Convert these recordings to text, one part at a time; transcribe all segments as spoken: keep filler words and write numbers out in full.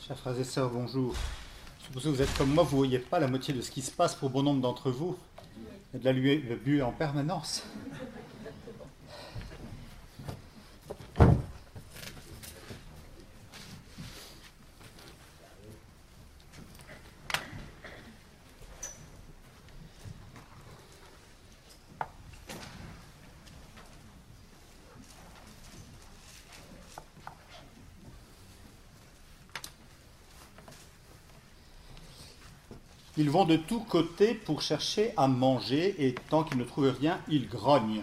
Chers frères et sœurs, bonjour. Je suppose que vous êtes comme moi, vous ne voyez pas la moitié de ce qui se passe pour bon nombre d'entre vous. Il y a de la buée en permanence. Ils vont de tous côtés pour chercher à manger, et tant qu'ils ne trouvent rien, ils grognent.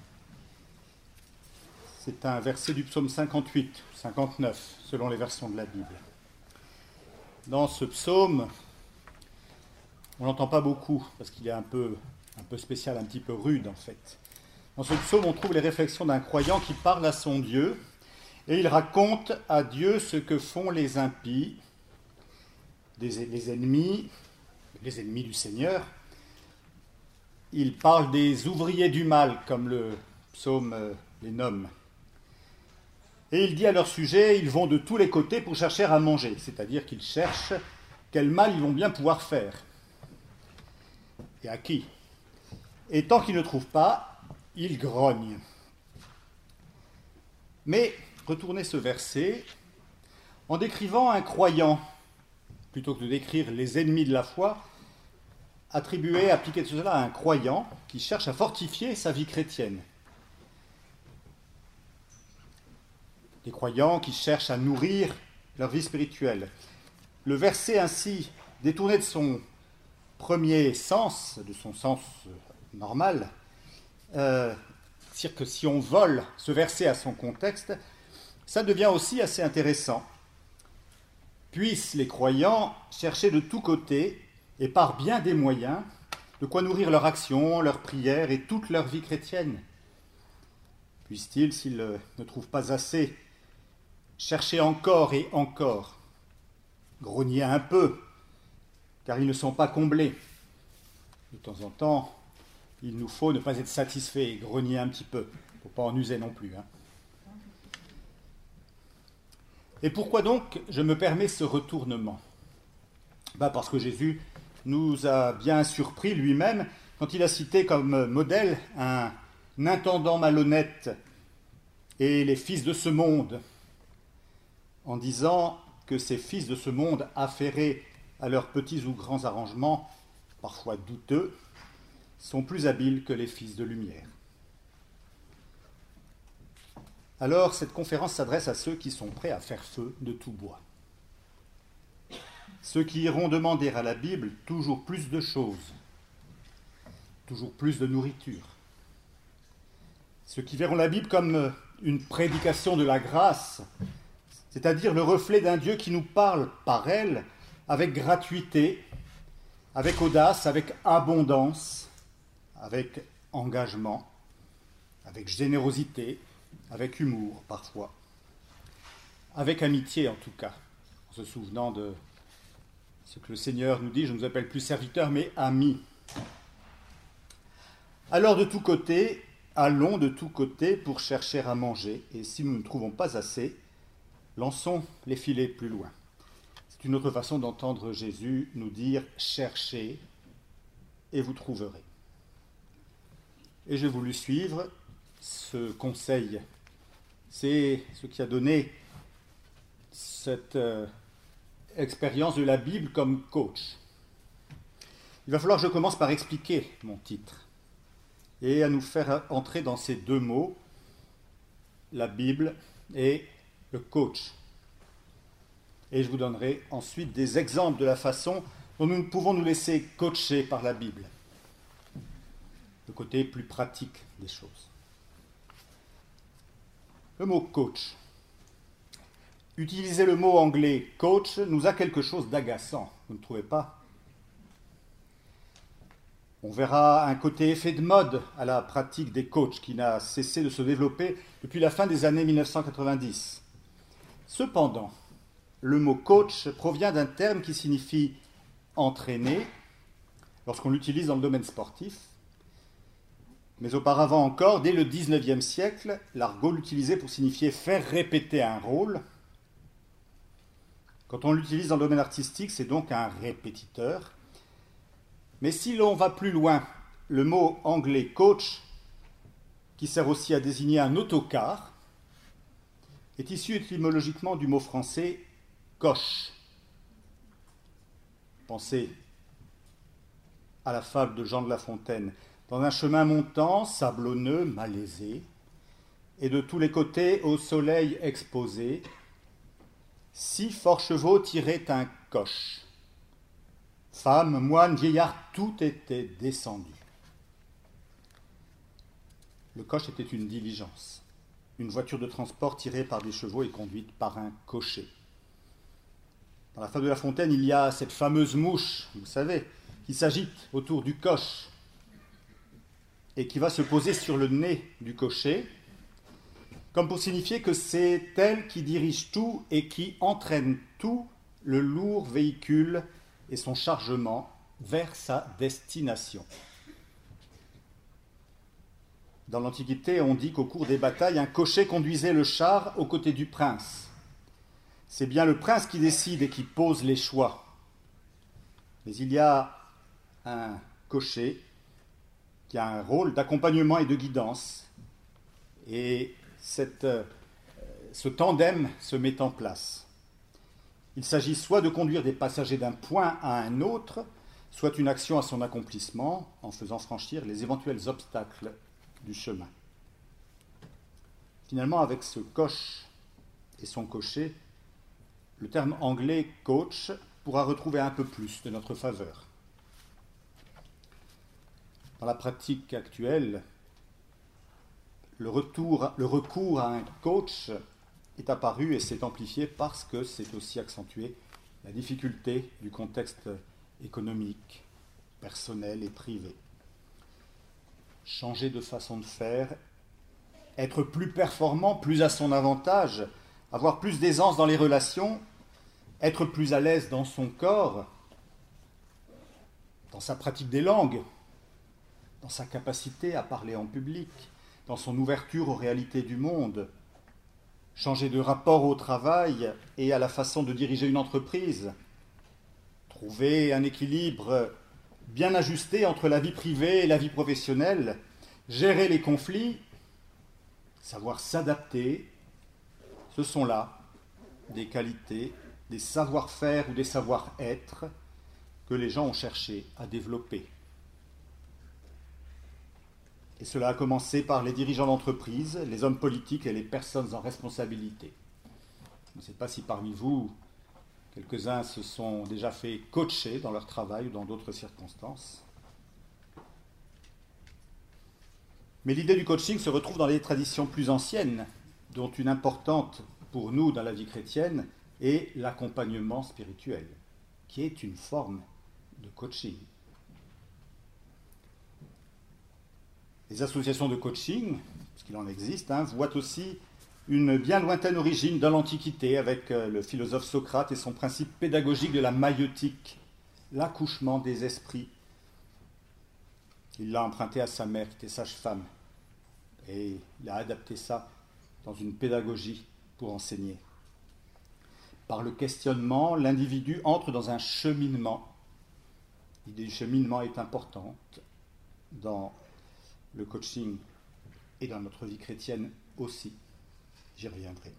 C'est un verset du psaume cinquante-huit, cinquante-neuf, selon les versions de la Bible. Dans ce psaume, on n'entend pas beaucoup, parce qu'il est un peu, un peu spécial, un petit peu rude en fait. Dans ce psaume, on trouve les réflexions d'un croyant qui parle à son Dieu, et il raconte à Dieu ce que font les impies, des, les ennemis, les ennemis du Seigneur. Il parle des ouvriers du mal, comme le psaume les nomme. Et il dit à leur sujet, ils vont de tous les côtés pour chercher à manger, c'est-à-dire qu'ils cherchent quel mal ils vont bien pouvoir faire. Et à qui? Et tant qu'ils ne trouvent pas, ils grognent. Mais retournez ce verset en décrivant un croyant, plutôt que de décrire les ennemis de la foi, attribuer, appliquer cela à un croyant qui cherche à fortifier sa vie chrétienne. Des croyants qui cherchent à nourrir leur vie spirituelle. Le verset ainsi, détourné de son premier sens, de son sens normal, euh, c'est-à-dire que si on vole ce verset à son contexte, ça devient aussi assez intéressant. Puissent les croyants chercher de tous côtés et par bien des moyens de quoi nourrir leur action, leur prière et toute leur vie chrétienne. Puissent-ils, s'ils ne trouvent pas assez, chercher encore et encore, grogner un peu, car ils ne sont pas comblés. De temps en temps, il nous faut ne pas être satisfaits et grogner un petit peu. Il ne faut pas en user non plus. Hein. Et pourquoi donc je me permets ce retournement? Ben parce que Jésus nous a bien surpris lui-même quand il a cité comme modèle un intendant malhonnête et les fils de ce monde, en disant que ces fils de ce monde, affairés à leurs petits ou grands arrangements, parfois douteux, sont plus habiles que les fils de lumière. Alors, cette conférence s'adresse à ceux qui sont prêts à faire feu de tout bois. Ceux qui iront demander à la Bible toujours plus de choses, toujours plus de nourriture. Ceux qui verront la Bible comme une prédication de la grâce, c'est-à-dire le reflet d'un Dieu qui nous parle par elle avec gratuité, avec audace, avec abondance, avec engagement, avec générosité, avec humour parfois, avec amitié en tout cas, en se souvenant de ce que le Seigneur nous dit, je ne vous appelle plus serviteurs mais amis. Alors de tous côtés, allons de tous côtés pour chercher à manger, et si nous ne trouvons pas assez, lançons les filets plus loin. C'est une autre façon d'entendre Jésus nous dire « cherchez et vous trouverez ». Et j'ai voulu suivre ce conseil. C'est ce qui a donné cette euh, expérience de la Bible comme coach. Il va falloir que je commence par expliquer mon titre et à nous faire entrer dans ces deux mots, la Bible et le coach. Et je vous donnerai ensuite des exemples de la façon dont nous pouvons nous laisser coacher par la Bible. Le côté plus pratique des choses. Le mot coach. Utiliser le mot anglais coach nous a quelque chose d'agaçant, vous ne trouvez pas? On verra un côté effet de mode à la pratique des coachs qui n'a cessé de se développer depuis la fin des années mille neuf cent quatre-vingt-dix. Cependant, le mot coach provient d'un terme qui signifie entraîner lorsqu'on l'utilise dans le domaine sportif. Mais auparavant encore, dès le dix-neuvième siècle, l'argot l'utilisait pour signifier faire répéter un rôle, Quand on l'utilise dans le domaine artistique, c'est donc un répétiteur. Mais si l'on va plus loin, le mot anglais coach, qui sert aussi à désigner un autocar, est issu étymologiquement du mot français coche. Pensez à la fable de Jean de La Fontaine. Dans un chemin montant, sablonneux, malaisé, et de tous les côtés au soleil exposé, six forts chevaux tiraient un coche. Femmes, moines, vieillards, tout était descendu. Le coche était une diligence, une voiture de transport tirée par des chevaux et conduite par un cocher. Dans la fable de La Fontaine, il y a cette fameuse mouche, vous savez, qui s'agite autour du coche et qui va se poser sur le nez du cocher, comme pour signifier que c'est elle qui dirige tout et qui entraîne tout le lourd véhicule et son chargement vers sa destination. Dans l'Antiquité, on dit qu'au cours des batailles, un cocher conduisait le char aux côtés du prince. C'est bien le prince qui décide et qui pose les choix. Mais il y a un cocher qui a un rôle d'accompagnement et de guidance. Et cette, euh, ce tandem se met en place. Il s'agit soit de conduire des passagers d'un point à un autre, soit une action à son accomplissement en faisant franchir les éventuels obstacles du chemin. Finalement, avec ce coche et son cocher, le terme anglais coach pourra retrouver un peu plus de notre faveur. Dans la pratique actuelle, le, retour, le recours à un coach est apparu et s'est amplifié parce que c'est aussi accentué la difficulté du contexte économique, personnel et privé. Changer de façon de faire, être plus performant, plus à son avantage, avoir plus d'aisance dans les relations, être plus à l'aise dans son corps, dans sa pratique des langues, dans sa capacité à parler en public, dans son ouverture aux réalités du monde, changer de rapport au travail et à la façon de diriger une entreprise, trouver un équilibre bien ajusté entre la vie privée et la vie professionnelle, gérer les conflits, savoir s'adapter, ce sont là des qualités, des savoir-faire ou des savoir-être que les gens ont cherché à développer. Et cela a commencé par les dirigeants d'entreprise, les hommes politiques et les personnes en responsabilité. Je ne sais pas si parmi vous, quelques-uns se sont déjà fait coacher dans leur travail ou dans d'autres circonstances. Mais l'idée du coaching se retrouve dans les traditions plus anciennes, dont une importante pour nous dans la vie chrétienne est l'accompagnement spirituel, qui est une forme de coaching. Les associations de coaching, parce qu'il en existe, hein, voient aussi une bien lointaine origine dans l'Antiquité avec le philosophe Socrate et son principe pédagogique de la maïeutique, l'accouchement des esprits. Il l'a emprunté à sa mère, qui était sage-femme, et il a adapté ça dans une pédagogie pour enseigner. Par le questionnement, l'individu entre dans un cheminement. L'idée du cheminement est importante dans le coaching et dans notre vie chrétienne aussi. J'y reviendrai.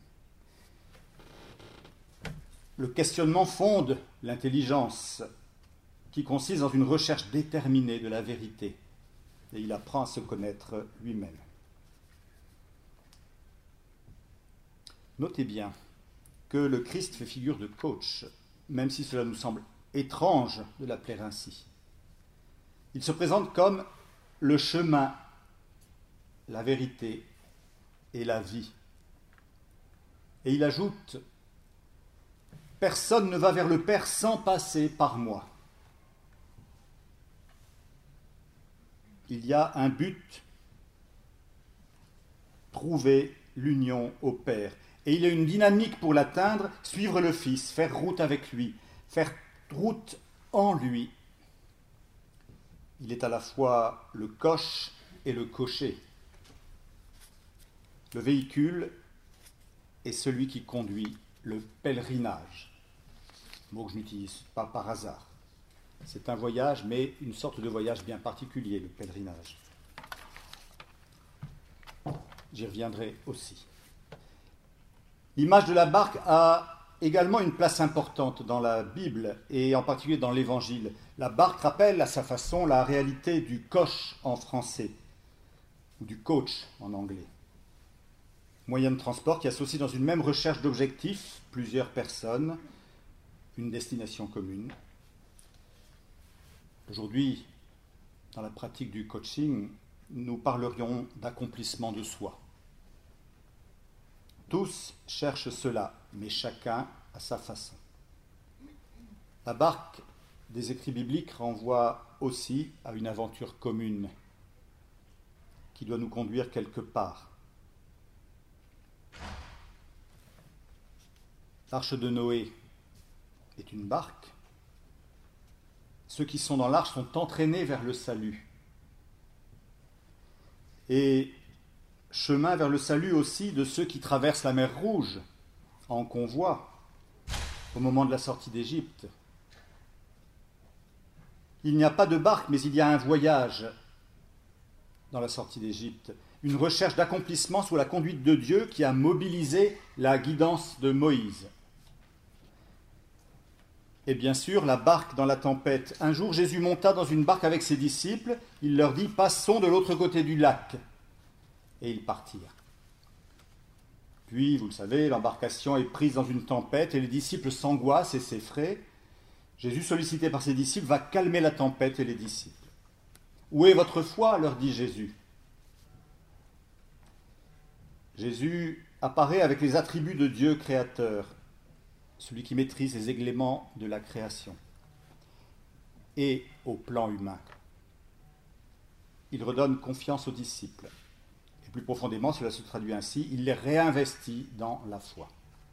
Le questionnement fonde l'intelligence qui consiste dans une recherche déterminée de la vérité et il apprend à se connaître lui-même. Notez bien que le Christ fait figure de coach, même si cela nous semble étrange de l'appeler ainsi. Il se présente comme le chemin, la vérité et la vie. Et il ajoute « Personne ne va vers le Père sans passer par moi ». Il y a un but, trouver l'union au Père. Et il y a une dynamique pour l'atteindre, suivre le Fils, faire route avec lui, faire route en lui. Il est à la fois le coche et le cocher. Le véhicule est celui qui conduit le pèlerinage. mot que je n'utilise pas par hasard. C'est un voyage, mais une sorte de voyage bien particulier, le pèlerinage. J'y reviendrai aussi. L'image de la barque a également une place importante dans la Bible et en particulier dans l'Évangile. La barque rappelle à sa façon la réalité du coche en français, ou du coach en anglais. Moyen de transport qui associe dans une même recherche d'objectifs plusieurs personnes, une destination commune. Aujourd'hui, dans la pratique du coaching, nous parlerions d'accomplissement de soi. Tous cherchent cela, mais chacun à sa façon. La barque des écrits bibliques renvoie aussi à une aventure commune qui doit nous conduire quelque part. L'arche de Noé est une barque. Ceux qui sont dans l'arche sont entraînés vers le salut. Et chemin vers le salut aussi de ceux qui traversent la mer Rouge en convoi au moment de la sortie d'Égypte. Il n'y a pas de barque, mais il y a un voyage dans la sortie d'Égypte, une recherche d'accomplissement sous la conduite de Dieu qui a mobilisé la guidance de Moïse. Et bien sûr, la barque dans la tempête. Un jour, Jésus monta dans une barque avec ses disciples. Il leur dit « Passons de l'autre côté du lac ». Et ils partirent. Puis, vous le savez, l'embarcation est prise dans une tempête et les disciples s'angoissent et s'effraient. Jésus, sollicité par ses disciples, va calmer la tempête et les disciples. « Où est votre foi ?» leur dit Jésus. Jésus apparaît avec les attributs de Dieu créateur, celui qui maîtrise les éléments de la création, et au plan humain. Il redonne confiance aux disciples. Et plus profondément, cela se traduit ainsi, il les réinvestit dans la foi.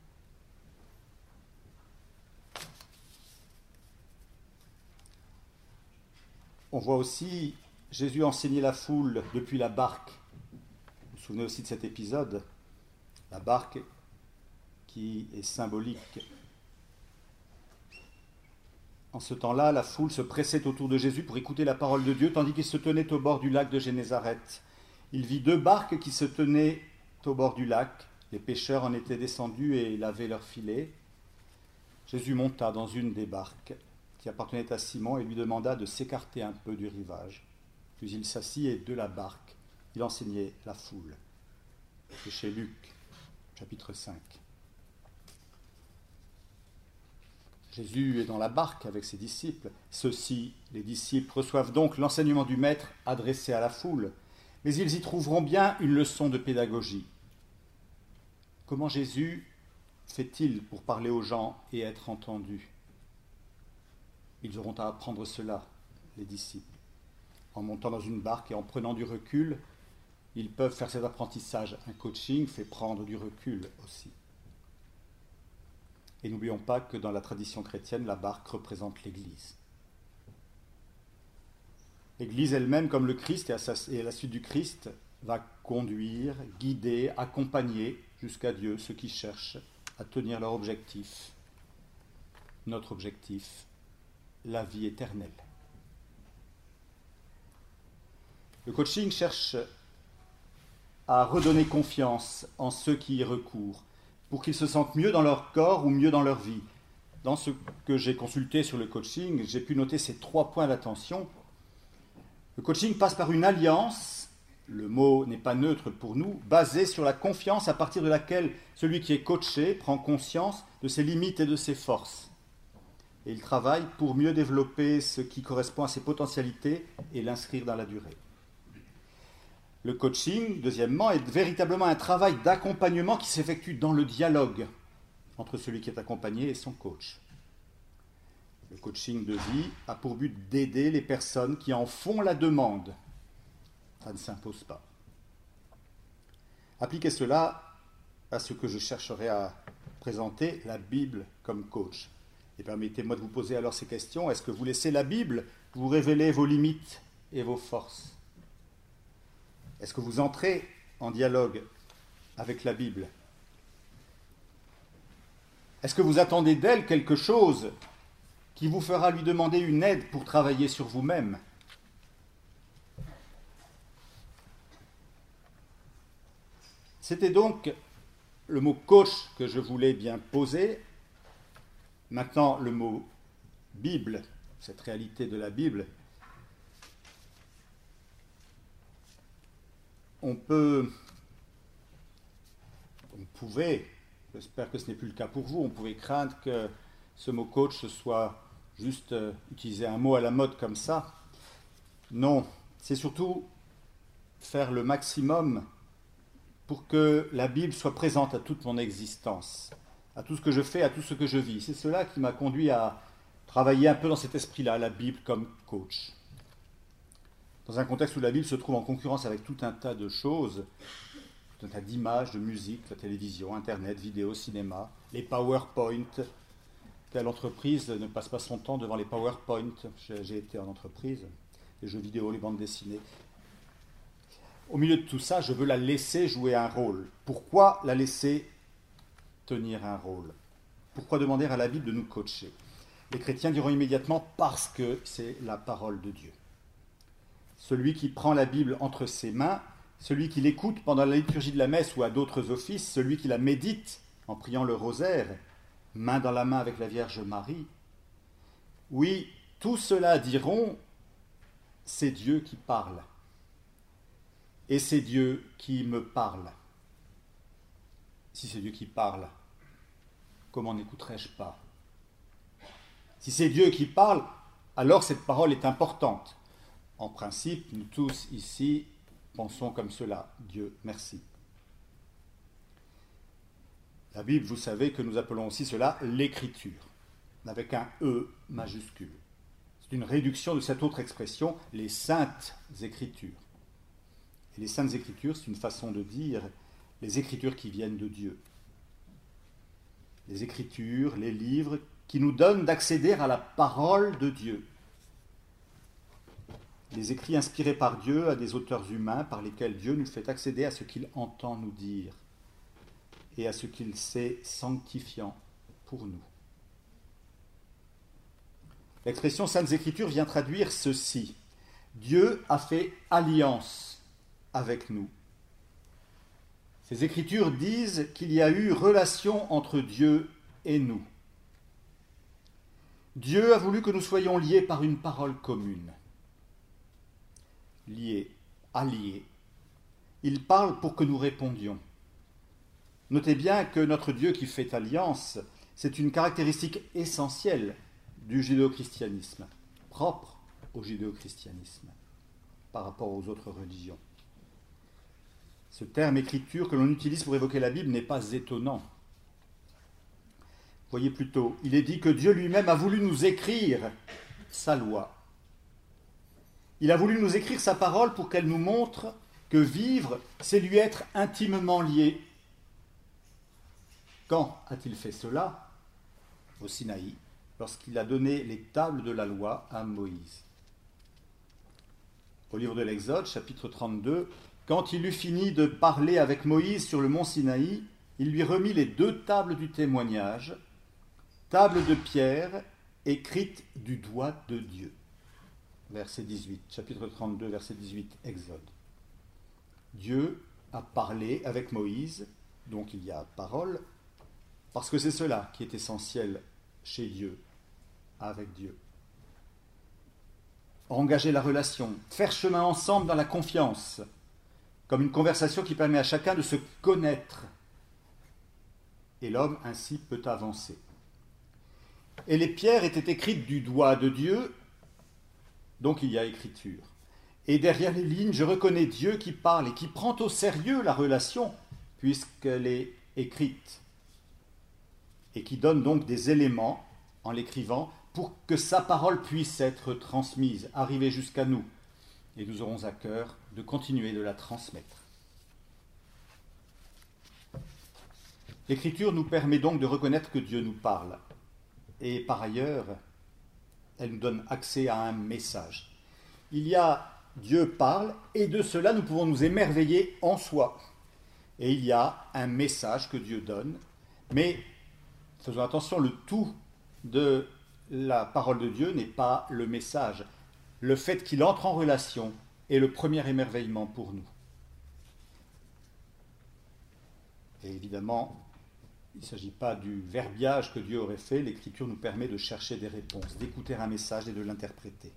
On voit aussi Jésus enseigner la foule depuis la barque. Vous vous souvenez aussi de cet épisode, la barque qui est symbolique. En ce temps-là, la foule se pressait autour de Jésus pour écouter la parole de Dieu, tandis qu'il se tenait au bord du lac de Génézareth. Il vit deux barques qui se tenaient au bord du lac. Les pêcheurs en étaient descendus et lavaient leurs filets. Jésus monta dans une des barques qui appartenait à Simon et lui demanda de s'écarter un peu du rivage. Puis il s'assit et de la barque, il enseignait la foule. C'est chez Luc, chapitre cinq. Jésus est dans la barque avec ses disciples. Ceux-ci, les disciples, reçoivent donc l'enseignement du Maître adressé à la foule, mais ils y trouveront bien une leçon de pédagogie. Comment Jésus fait-il pour parler aux gens et être entendu ? Ils auront à apprendre cela, les disciples. En montant dans une barque et en prenant du recul, ils peuvent faire cet apprentissage. Un coaching fait prendre du recul aussi. Et n'oublions pas que dans la tradition chrétienne, la barque représente l'Église. L'Église elle-même, comme le Christ et à, sa, et à la suite du Christ, va conduire, guider, accompagner jusqu'à Dieu ceux qui cherchent à tenir leur objectif, notre objectif, la vie éternelle. Le coaching cherche à redonner confiance en ceux qui y recourent, pour qu'ils se sentent mieux dans leur corps ou mieux dans leur vie. Dans ce que j'ai consulté sur le coaching, j'ai pu noter ces trois points d'attention. Le coaching passe par une alliance, le mot n'est pas neutre pour nous, basée sur la confiance à partir de laquelle celui qui est coaché prend conscience de ses limites et de ses forces. Et il travaille pour mieux développer ce qui correspond à ses potentialités et l'inscrire dans la durée. Le coaching, deuxièmement, est véritablement un travail d'accompagnement qui s'effectue dans le dialogue entre celui qui est accompagné et son coach. Le coaching de vie a pour but d'aider les personnes qui en font la demande. Ça ne s'impose pas. Appliquez cela à ce que je chercherai à présenter, la Bible comme coach. Et permettez-moi de vous poser alors ces questions. Est-ce que vous laissez la Bible vous révéler vos limites et vos forces ? Est-ce que vous entrez en dialogue avec la Bible ? Est-ce que vous attendez d'elle quelque chose qui vous fera lui demander une aide pour travailler sur vous-même ? C'était donc le mot coach que je voulais bien poser. Maintenant, le mot Bible, cette réalité de la Bible, on peut, on pouvait, j'espère que ce n'est plus le cas pour vous, on pouvait craindre que ce mot coach soit juste euh, utiliser un mot à la mode comme ça. Non, c'est surtout faire le maximum pour que la Bible soit présente à toute mon existence, à tout ce que je fais, à tout ce que je vis. C'est cela qui m'a conduit à travailler un peu dans cet esprit-là, la Bible comme coach. Dans un contexte où la Bible se trouve en concurrence avec tout un tas de choses, tout un tas d'images, de musique, la télévision, Internet, vidéo, cinéma, les PowerPoint. Quelle entreprise ne passe pas son temps devant les PowerPoint ? J'ai été en entreprise, les jeux vidéo, les bandes dessinées. Au milieu de tout ça, je veux la laisser jouer un rôle. Pourquoi la laisser tenir un rôle ? Pourquoi demander à la Bible de nous coacher ? Les chrétiens diront immédiatement parce que c'est la parole de Dieu. Celui qui prend la Bible entre ses mains, celui qui l'écoute pendant la liturgie de la messe ou à d'autres offices, celui qui la médite en priant le rosaire, main dans la main avec la Vierge Marie. Oui, tout cela diront, c'est Dieu qui parle. Et c'est Dieu qui me parle. Si c'est Dieu qui parle, comment n'écouterais-je pas ? Si c'est Dieu qui parle, alors cette parole est importante. En principe, nous tous ici pensons comme cela. Dieu merci. La Bible, vous savez que nous appelons aussi cela l'écriture, avec un E majuscule. C'est une réduction de cette autre expression, les saintes écritures. Et les saintes écritures, c'est une façon de dire les écritures qui viennent de Dieu. Les écritures, les livres qui nous donnent d'accéder à la parole de Dieu. Les écrits inspirés par Dieu à des auteurs humains par lesquels Dieu nous fait accéder à ce qu'il entend nous dire et à ce qu'il sait sanctifiant pour nous. L'expression Saintes Écritures vient traduire ceci. Dieu a fait alliance avec nous. Ces Écritures disent qu'il y a eu relation entre Dieu et nous. Dieu a voulu que nous soyons liés par une parole commune. Liés, alliés. Il parle pour que nous répondions. Notez bien que notre Dieu qui fait alliance, c'est une caractéristique essentielle du judéo-christianisme, propre au judéo-christianisme, par rapport aux autres religions. Ce terme écriture que l'on utilise pour évoquer la Bible n'est pas étonnant. Voyez plutôt, il est dit que Dieu lui-même a voulu nous écrire sa loi. Il a voulu nous écrire sa parole pour qu'elle nous montre que vivre, c'est lui être intimement lié. Quand a-t-il fait cela ? Au Sinaï, lorsqu'il a donné les tables de la loi à Moïse. Au livre de l'Exode, chapitre trente-deux, quand il eut fini de parler avec Moïse sur le mont Sinaï, il lui remit les deux tables du témoignage, tables de pierre écrites du doigt de Dieu. Verset dix-huit, chapitre trente-deux, verset dix-huit, Exode. Dieu a parlé avec Moïse, donc il y a parole, parce que c'est cela qui est essentiel chez Dieu, avec Dieu. Engager la relation, faire chemin ensemble dans la confiance, comme une conversation qui permet à chacun de se connaître. Et l'homme ainsi peut avancer. Et les pierres étaient écrites du doigt de Dieu, donc il y a écriture. Et derrière les lignes, je reconnais Dieu qui parle et qui prend au sérieux la relation, puisqu'elle est écrite. Et qui donne donc des éléments, en l'écrivant, pour que sa parole puisse être transmise, arriver jusqu'à nous. Et nous aurons à cœur de continuer de la transmettre. L'écriture nous permet donc de reconnaître que Dieu nous parle. Et par ailleurs, elle nous donne accès à un message. Il y a Dieu parle, et de cela nous pouvons nous émerveiller en soi. Et il y a un message que Dieu donne, mais faisons attention, le tout de la parole de Dieu n'est pas le message. Le fait qu'il entre en relation est le premier émerveillement pour nous. Et évidemment, il ne s'agit pas du verbiage que Dieu aurait fait. L'Écriture nous permet de chercher des réponses, d'écouter un message et de l'interpréter.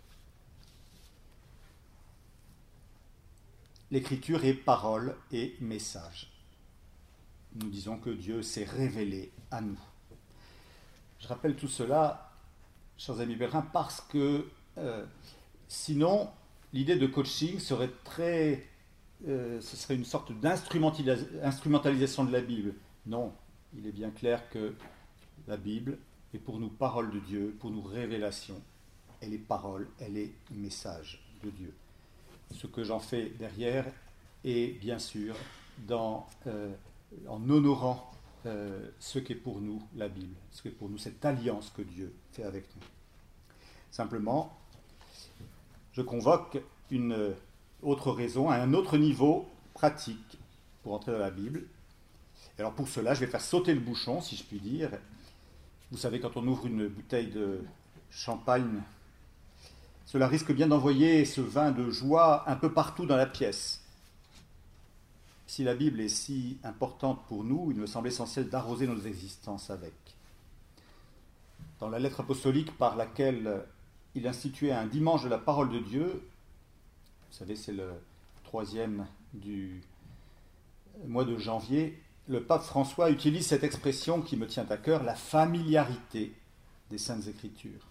L'Écriture est parole et message. Nous disons que Dieu s'est révélé à nous. Je rappelle tout cela, chers amis pèlerins, parce que euh, sinon, l'idée de coaching serait très... Euh, ce serait une sorte d'instrumentalisation de la Bible. Non, il est bien clair que la Bible est pour nous parole de Dieu, pour nous révélation. Elle est parole, elle est message de Dieu. Ce que j'en fais derrière est bien sûr dans, euh, en honorant euh, ce qu'est pour nous la Bible, ce qu'est pour nous cette alliance que Dieu fait avec nous. Simplement, je convoque une autre raison, à un autre niveau pratique pour entrer dans la Bible. Et alors pour cela, je vais faire sauter le bouchon, si je puis dire. Vous savez, quand on ouvre une bouteille de champagne, cela risque bien d'envoyer ce vin de joie un peu partout dans la pièce. Si la Bible est si importante pour nous, il me semble essentiel d'arroser nos existences avec. Dans la lettre apostolique par laquelle il instituait un dimanche de la parole de Dieu, vous savez, c'est le troisième du mois de janvier, le pape François utilise cette expression qui me tient à cœur, la familiarité des Saintes Écritures.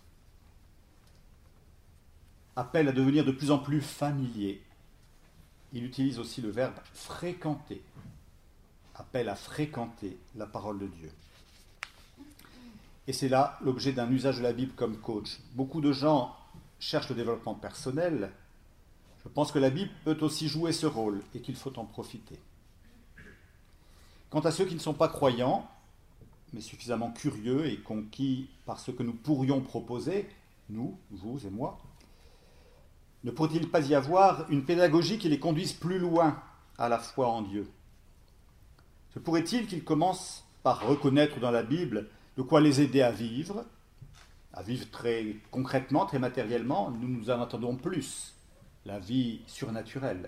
Appelle à devenir de plus en plus familier. Il utilise aussi le verbe fréquenter. Appelle à fréquenter la parole de Dieu. Et c'est là l'objet d'un usage de la Bible comme coach. Beaucoup de gens cherchent le développement personnel. Je pense que la Bible peut aussi jouer ce rôle et qu'il faut en profiter. Quant à ceux qui ne sont pas croyants, mais suffisamment curieux et conquis par ce que nous pourrions proposer, nous, vous et moi, ne pourrait-il pas y avoir une pédagogie qui les conduise plus loin à la foi en Dieu? Se pourrait-il qu'ils commencent par reconnaître dans la Bible de quoi les aider à vivre, à vivre très concrètement, très matériellement? Nous nous en attendons plus. La vie surnaturelle.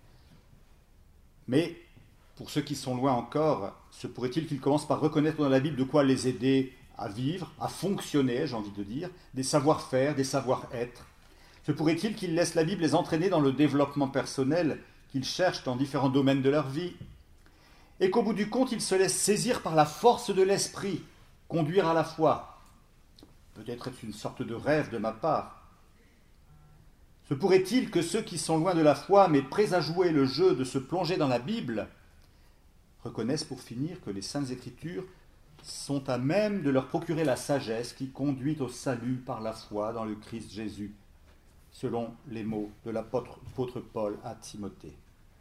Mais, pour ceux qui sont loin encore, se pourrait-il qu'ils commencent par reconnaître dans la Bible de quoi les aider à vivre, à fonctionner, j'ai envie de dire, des savoir-faire, des savoir-être. Se pourrait-il qu'ils laissent la Bible les entraîner dans le développement personnel qu'ils cherchent dans différents domaines de leur vie, et qu'au bout du compte, ils se laissent saisir par la force de l'esprit, conduire à la foi. Peut-être est-ce une sorte de rêve de ma part. Se pourrait-il que ceux qui sont loin de la foi, mais prêts à jouer le jeu de se plonger dans la Bible, reconnaissent pour finir que les Saintes Écritures sont à même de leur procurer la sagesse qui conduit au salut par la foi dans le Christ Jésus, selon les mots de l'apôtre Paul à Timothée.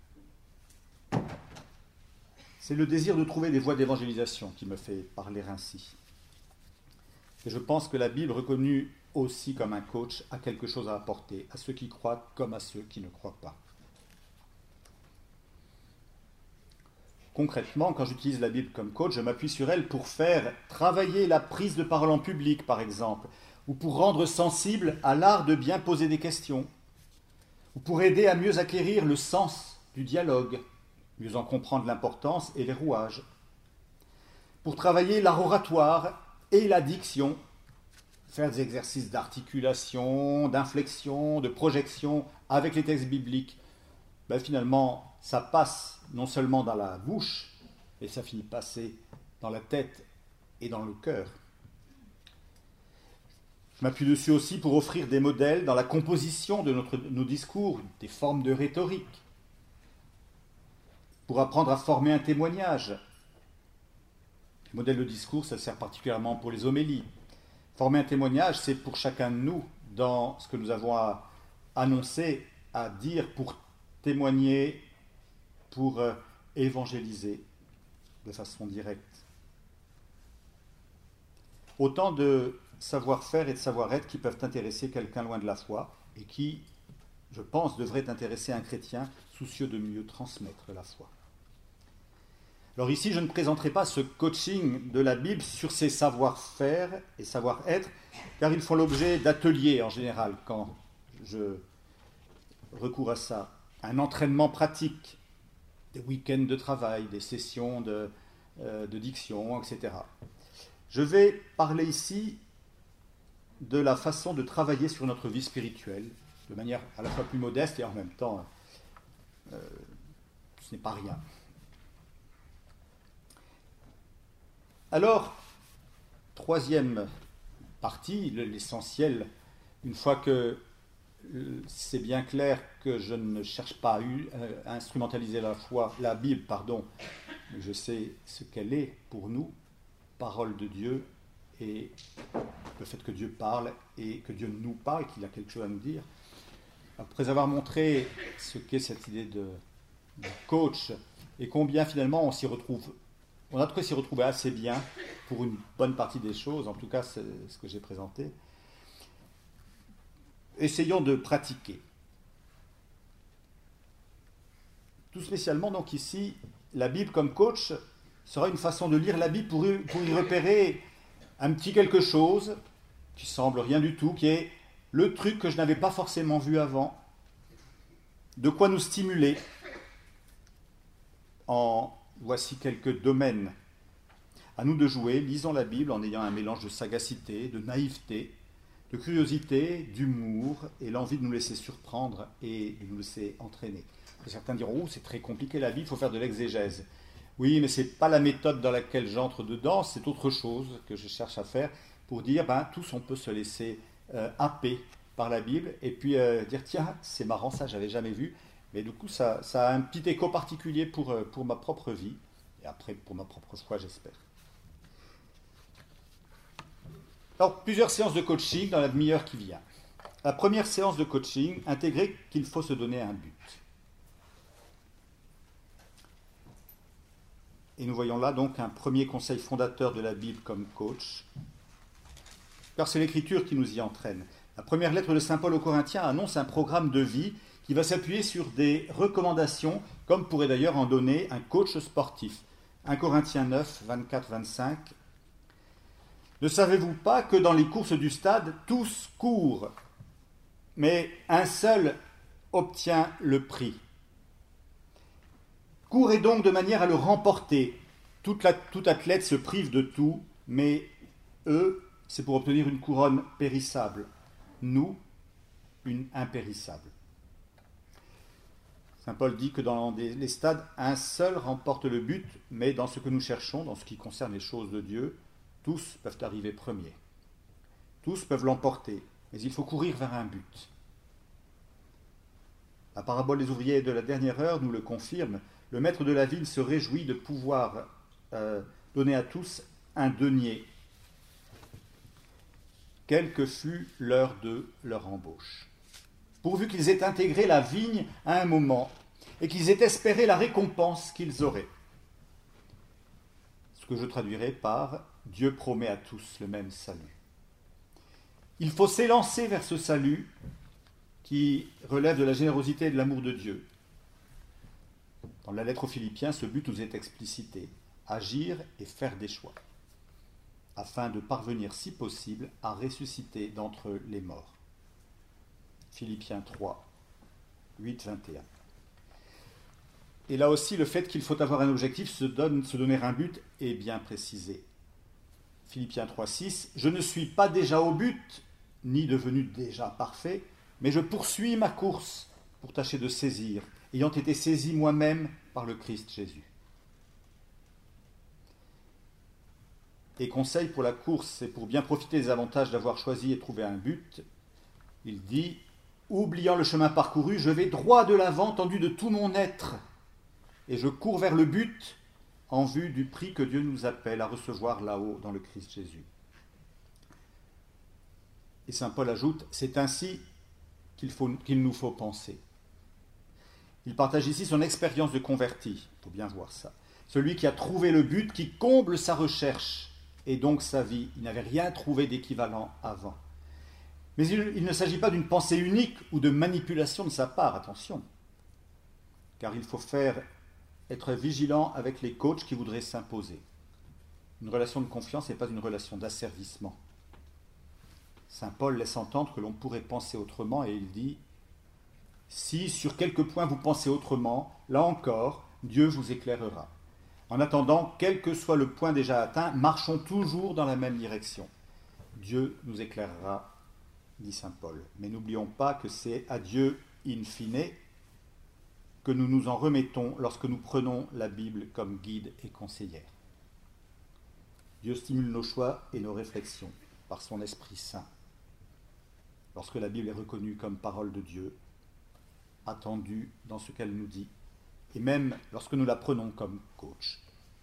C'est le désir de trouver des voies d'évangélisation qui me fait parler ainsi. Et je pense que la Bible, reconnue aussi comme un coach, a quelque chose à apporter à ceux qui croient comme à ceux qui ne croient pas. Concrètement, quand j'utilise la Bible comme coach, je m'appuie sur elle pour faire travailler la prise de parole en public, par exemple, ou pour rendre sensible à l'art de bien poser des questions, ou pour aider à mieux acquérir le sens du dialogue, mieux en comprendre l'importance et les rouages, pour travailler l'art oratoire et la diction, faire des exercices d'articulation, d'inflexion, de projection avec les textes bibliques. Ben finalement, ça passe non seulement dans la bouche, mais ça finit par passer dans la tête et dans le cœur. Je m'appuie dessus aussi pour offrir des modèles dans la composition de notre, nos discours, des formes de rhétorique, pour apprendre à former un témoignage. Le modèle de discours, ça sert particulièrement pour les homélies. Former un témoignage, c'est pour chacun de nous, dans ce que nous avons à annoncer, à dire, pour témoigner, pour euh, évangéliser de façon directe. Autant de savoir-faire et de savoir-être qui peuvent intéresser quelqu'un loin de la foi et qui, je pense, devraient intéresser un chrétien soucieux de mieux transmettre la foi. Alors ici, je ne présenterai pas ce coaching de la Bible sur ses savoir-faire et savoir-être, car ils font l'objet d'ateliers en général quand je recours à ça. Un entraînement pratique, des week-ends de travail, des sessions de, euh, de diction, et cetera. Je vais parler ici de la façon de travailler sur notre vie spirituelle, de manière à la fois plus modeste et en même temps, euh, ce n'est pas rien. Alors, troisième partie, l'essentiel, une fois que c'est bien clair que je ne cherche pas à instrumentaliser la foi, la Bible, pardon, mais je sais ce qu'elle est pour nous, parole de Dieu, et le fait que Dieu parle et que Dieu nous parle, qu'il a quelque chose à nous dire. Après avoir montré ce qu'est cette idée de, de coach et combien finalement on s'y retrouve, on a trouvé s'y retrouver assez bien pour une bonne partie des choses, en tout cas c'est ce que j'ai présenté. Essayons de pratiquer. Tout spécialement donc ici, la Bible comme coach sera une façon de lire la Bible pour y, pour y repérer un petit quelque chose qui semble rien du tout, qui est le truc que je n'avais pas forcément vu avant, de quoi nous stimuler en voici quelques domaines. À nous de jouer, lisons la Bible en ayant un mélange de sagacité, de naïveté, de curiosité, d'humour et l'envie de nous laisser surprendre et de nous laisser entraîner. Certains diront, oh, c'est très compliqué la Bible, il faut faire de l'exégèse. Oui, mais ce n'est pas la méthode dans laquelle j'entre dedans, c'est autre chose que je cherche à faire pour dire, ben, tous on peut se laisser euh, happer par la Bible et puis euh, dire, tiens, c'est marrant, ça, j'avais jamais vu. Mais du coup, ça, ça a un petit écho particulier pour, euh, pour ma propre vie et après pour ma propre foi, j'espère. Alors, plusieurs séances de coaching dans la demi-heure qui vient. La première séance de coaching, intégrer qu'il faut se donner un but. Et nous voyons là donc un premier conseil fondateur de la Bible comme coach, car c'est l'Écriture qui nous y entraîne. La première lettre de saint Paul aux Corinthiens annonce un programme de vie qui va s'appuyer sur des recommandations, comme pourrait d'ailleurs en donner un coach sportif. un Corinthiens neuf, vingt-quatre vingt-cinq. Ne savez-vous pas que dans les courses du stade, tous courent, mais un seul obtient le prix. Courez donc de manière à le remporter. Tout, la, tout athlète se prive de tout, mais eux, c'est pour obtenir une couronne périssable. Nous, une impérissable. Saint Paul dit que dans les stades, un seul remporte le but, mais dans ce que nous cherchons, dans ce qui concerne les choses de Dieu, tous peuvent arriver premiers. Tous peuvent l'emporter, mais il faut courir vers un but. La parabole des ouvriers de la dernière heure nous le confirme. Le maître de la ville se réjouit de pouvoir euh, donner à tous un denier, quelle que fût l'heure de leur embauche. Pourvu qu'ils aient intégré la vigne à un moment et qu'ils aient espéré la récompense qu'ils auraient. Ce que je traduirai par « Dieu promet à tous le même salut ». Il faut s'élancer vers ce salut qui relève de la générosité et de l'amour de Dieu. Dans la lettre aux Philippiens, ce but nous est explicité, agir et faire des choix, afin de parvenir, si possible, à ressusciter d'entre les morts. Philippiens trois, huit, vingt et un. Et là aussi, le fait qu'il faut avoir un objectif, se, donne, se donner un but, est bien précisé. Philippiens trois, six, « Je ne suis pas déjà au but, ni devenu déjà parfait, mais je poursuis ma course pour tâcher de saisir, ayant été saisi moi-même par le Christ Jésus. » Et conseil pour la course et pour bien profiter des avantages d'avoir choisi et trouvé un but, il dit « Oubliant le chemin parcouru, je vais droit de l'avant, tendu de tout mon être, et je cours vers le but en vue du prix que Dieu nous appelle à recevoir là-haut dans le Christ Jésus. » Et saint Paul ajoute « C'est ainsi qu'il, faut, qu'il nous faut penser. » Il partage ici son expérience de converti, il faut bien voir ça. Celui qui a trouvé le but, qui comble sa recherche et donc sa vie. Il n'avait rien trouvé d'équivalent avant. Mais il, il ne s'agit pas d'une pensée unique ou de manipulation de sa part, attention. Car il faut faire être vigilant avec les coachs qui voudraient s'imposer. Une relation de confiance n'est pas une relation d'asservissement. Saint Paul laisse entendre que l'on pourrait penser autrement et il dit « Si sur quelques points vous pensez autrement, là encore, Dieu vous éclairera. En attendant, quel que soit le point déjà atteint, marchons toujours dans la même direction. Dieu nous éclairera, dit Saint Paul. Mais n'oublions pas que c'est à Dieu, in fine, que nous nous en remettons lorsque nous prenons la Bible comme guide et conseillère. Dieu stimule nos choix et nos réflexions par son Esprit Saint. Lorsque la Bible est reconnue comme parole de Dieu, attendue dans ce qu'elle nous dit, et même lorsque nous la prenons comme coach.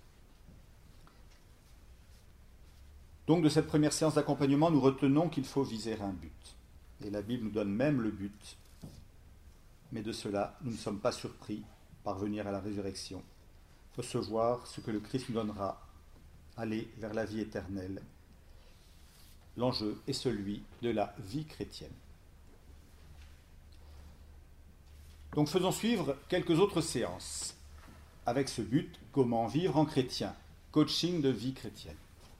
Donc de cette première séance d'accompagnement, nous retenons qu'il faut viser un but. Et la Bible nous donne même le but. Mais de cela, nous ne sommes pas surpris, parvenir à la résurrection, recevoir ce que le Christ nous donnera, aller vers la vie éternelle. L'enjeu est celui de la vie chrétienne. Donc faisons suivre quelques autres séances avec ce but, comment vivre en chrétien, coaching de vie chrétienne.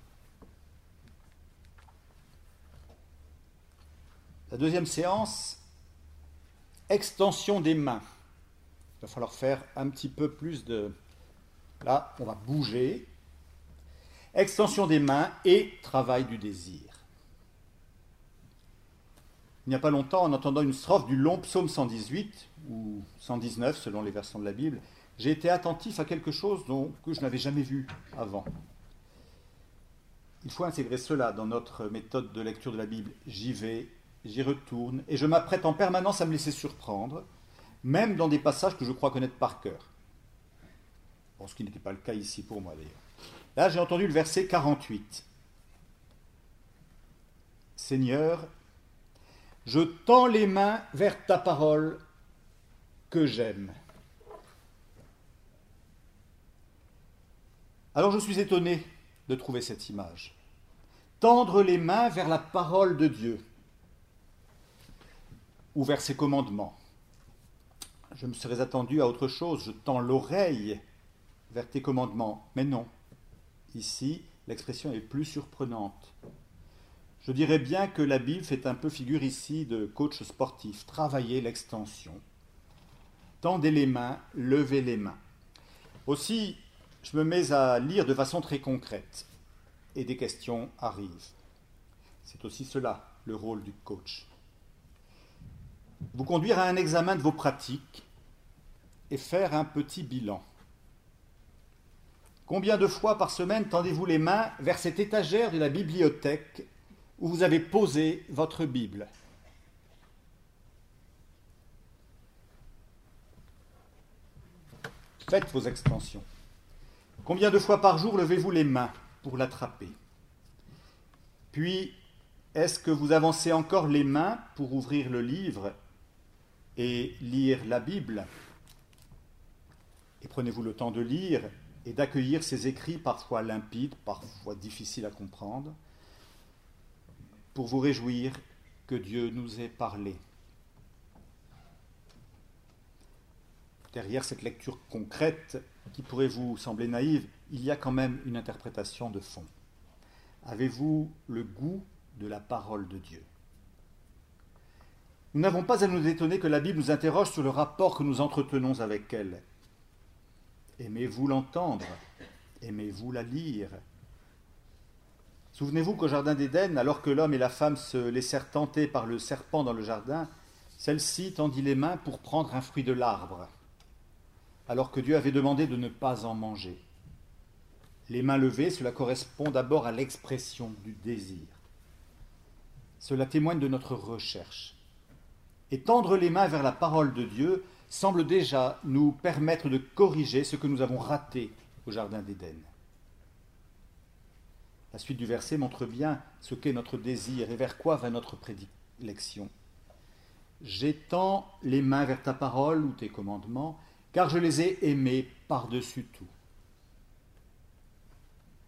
La deuxième séance, extension des mains. Il va falloir faire un petit peu plus de... Là, on va bouger. Extension des mains et travail du désir. Il n'y a pas longtemps, en entendant une strophe du long psaume cent dix-huit, ou cent dix-neuf selon les versions de la Bible, j'ai été attentif à quelque chose dont, que je n'avais jamais vu avant. Il faut intégrer cela dans notre méthode de lecture de la Bible. J'y vais, j'y retourne, et je m'apprête en permanence à me laisser surprendre, même dans des passages que je crois connaître par cœur. Bon, ce qui n'était pas le cas ici pour moi d'ailleurs. Là, j'ai entendu le verset quarante-huit. Seigneur, je tends les mains vers ta parole que j'aime. Alors je suis étonné de trouver cette image. Tendre les mains vers la parole de Dieu ou vers ses commandements. Je me serais attendu à autre chose. Je tends l'oreille vers tes commandements. Mais non. Ici, l'expression est plus surprenante. Je dirais bien que la Bible fait un peu figure ici de coach sportif. Travailler l'extension. Tendez les mains, levez les mains. Aussi, je me mets à lire de façon très concrète. Et des questions arrivent. C'est aussi cela, le rôle du coach. Vous conduire à un examen de vos pratiques et faire un petit bilan. Combien de fois par semaine tendez-vous les mains vers cette étagère de la bibliothèque où vous avez posé votre Bible? Faites vos extensions. Combien de fois par jour levez-vous les mains pour l'attraper? Puis, est-ce que vous avancez encore les mains pour ouvrir le livre et lire la Bible? Et prenez-vous le temps de lire et d'accueillir ces écrits parfois limpides, parfois difficiles à comprendre, pour vous réjouir que Dieu nous ait parlé. Derrière cette lecture concrète, qui pourrait vous sembler naïve, il y a quand même une interprétation de fond. Avez-vous le goût de la parole de Dieu? Nous n'avons pas à nous étonner que la Bible nous interroge sur le rapport que nous entretenons avec elle. Aimez-vous l'entendre? Aimez-vous la lire? Souvenez-vous qu'au jardin d'Éden, alors que l'homme et la femme se laissèrent tenter par le serpent dans le jardin, celle-ci tendit les mains pour prendre un fruit de l'arbre, alors que Dieu avait demandé de ne pas en manger. Les mains levées, cela correspond d'abord à l'expression du désir. Cela témoigne de notre recherche. Et tendre les mains vers la parole de Dieu semble déjà nous permettre de corriger ce que nous avons raté au jardin d'Éden. La suite du verset montre bien ce qu'est notre désir et vers quoi va notre prédilection. J'étends les mains vers ta parole ou tes commandements, car je les ai aimés par-dessus tout.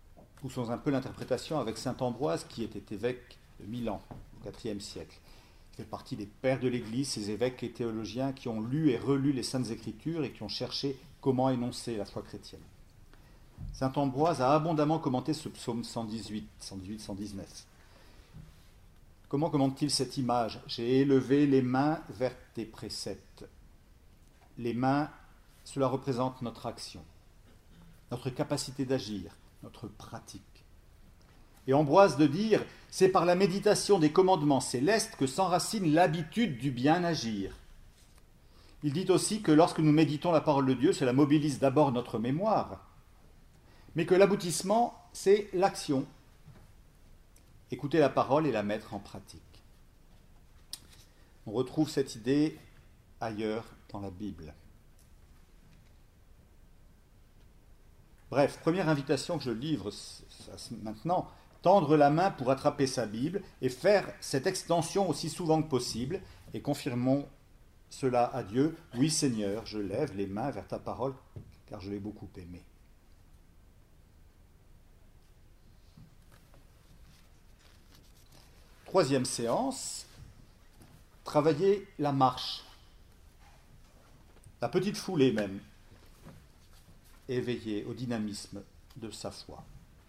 Poussons un peu l'interprétation avec saint Ambroise, qui était évêque de Milan au quatrième siècle. fait partie des pères de l'Église, ces évêques et théologiens qui ont lu et relu les Saintes Écritures et qui ont cherché comment énoncer la foi chrétienne. Saint Ambroise a abondamment commenté ce psaume cent dix-huit, cent dix-huit, cent dix-neuf. Comment commente-t-il cette image ? J'ai élevé les mains vers tes préceptes. Les mains, cela représente notre action, notre capacité d'agir, notre pratique. Et Ambroise de dire, c'est par la méditation des commandements célestes que s'enracine l'habitude du bien agir. Il dit aussi que lorsque nous méditons la parole de Dieu, cela mobilise d'abord notre mémoire, mais que l'aboutissement, c'est l'action. Écouter la parole et la mettre en pratique. On retrouve cette idée ailleurs dans la Bible. Bref, première invitation que je livre maintenant, tendre la main pour attraper sa Bible et faire cette extension aussi souvent que possible, et confirmons cela à Dieu. Oui Seigneur, je lève les mains vers ta parole, car je l'ai beaucoup aimée. Troisième séance, travailler la marche, la petite foulée même, éveillée au dynamisme de sa foi.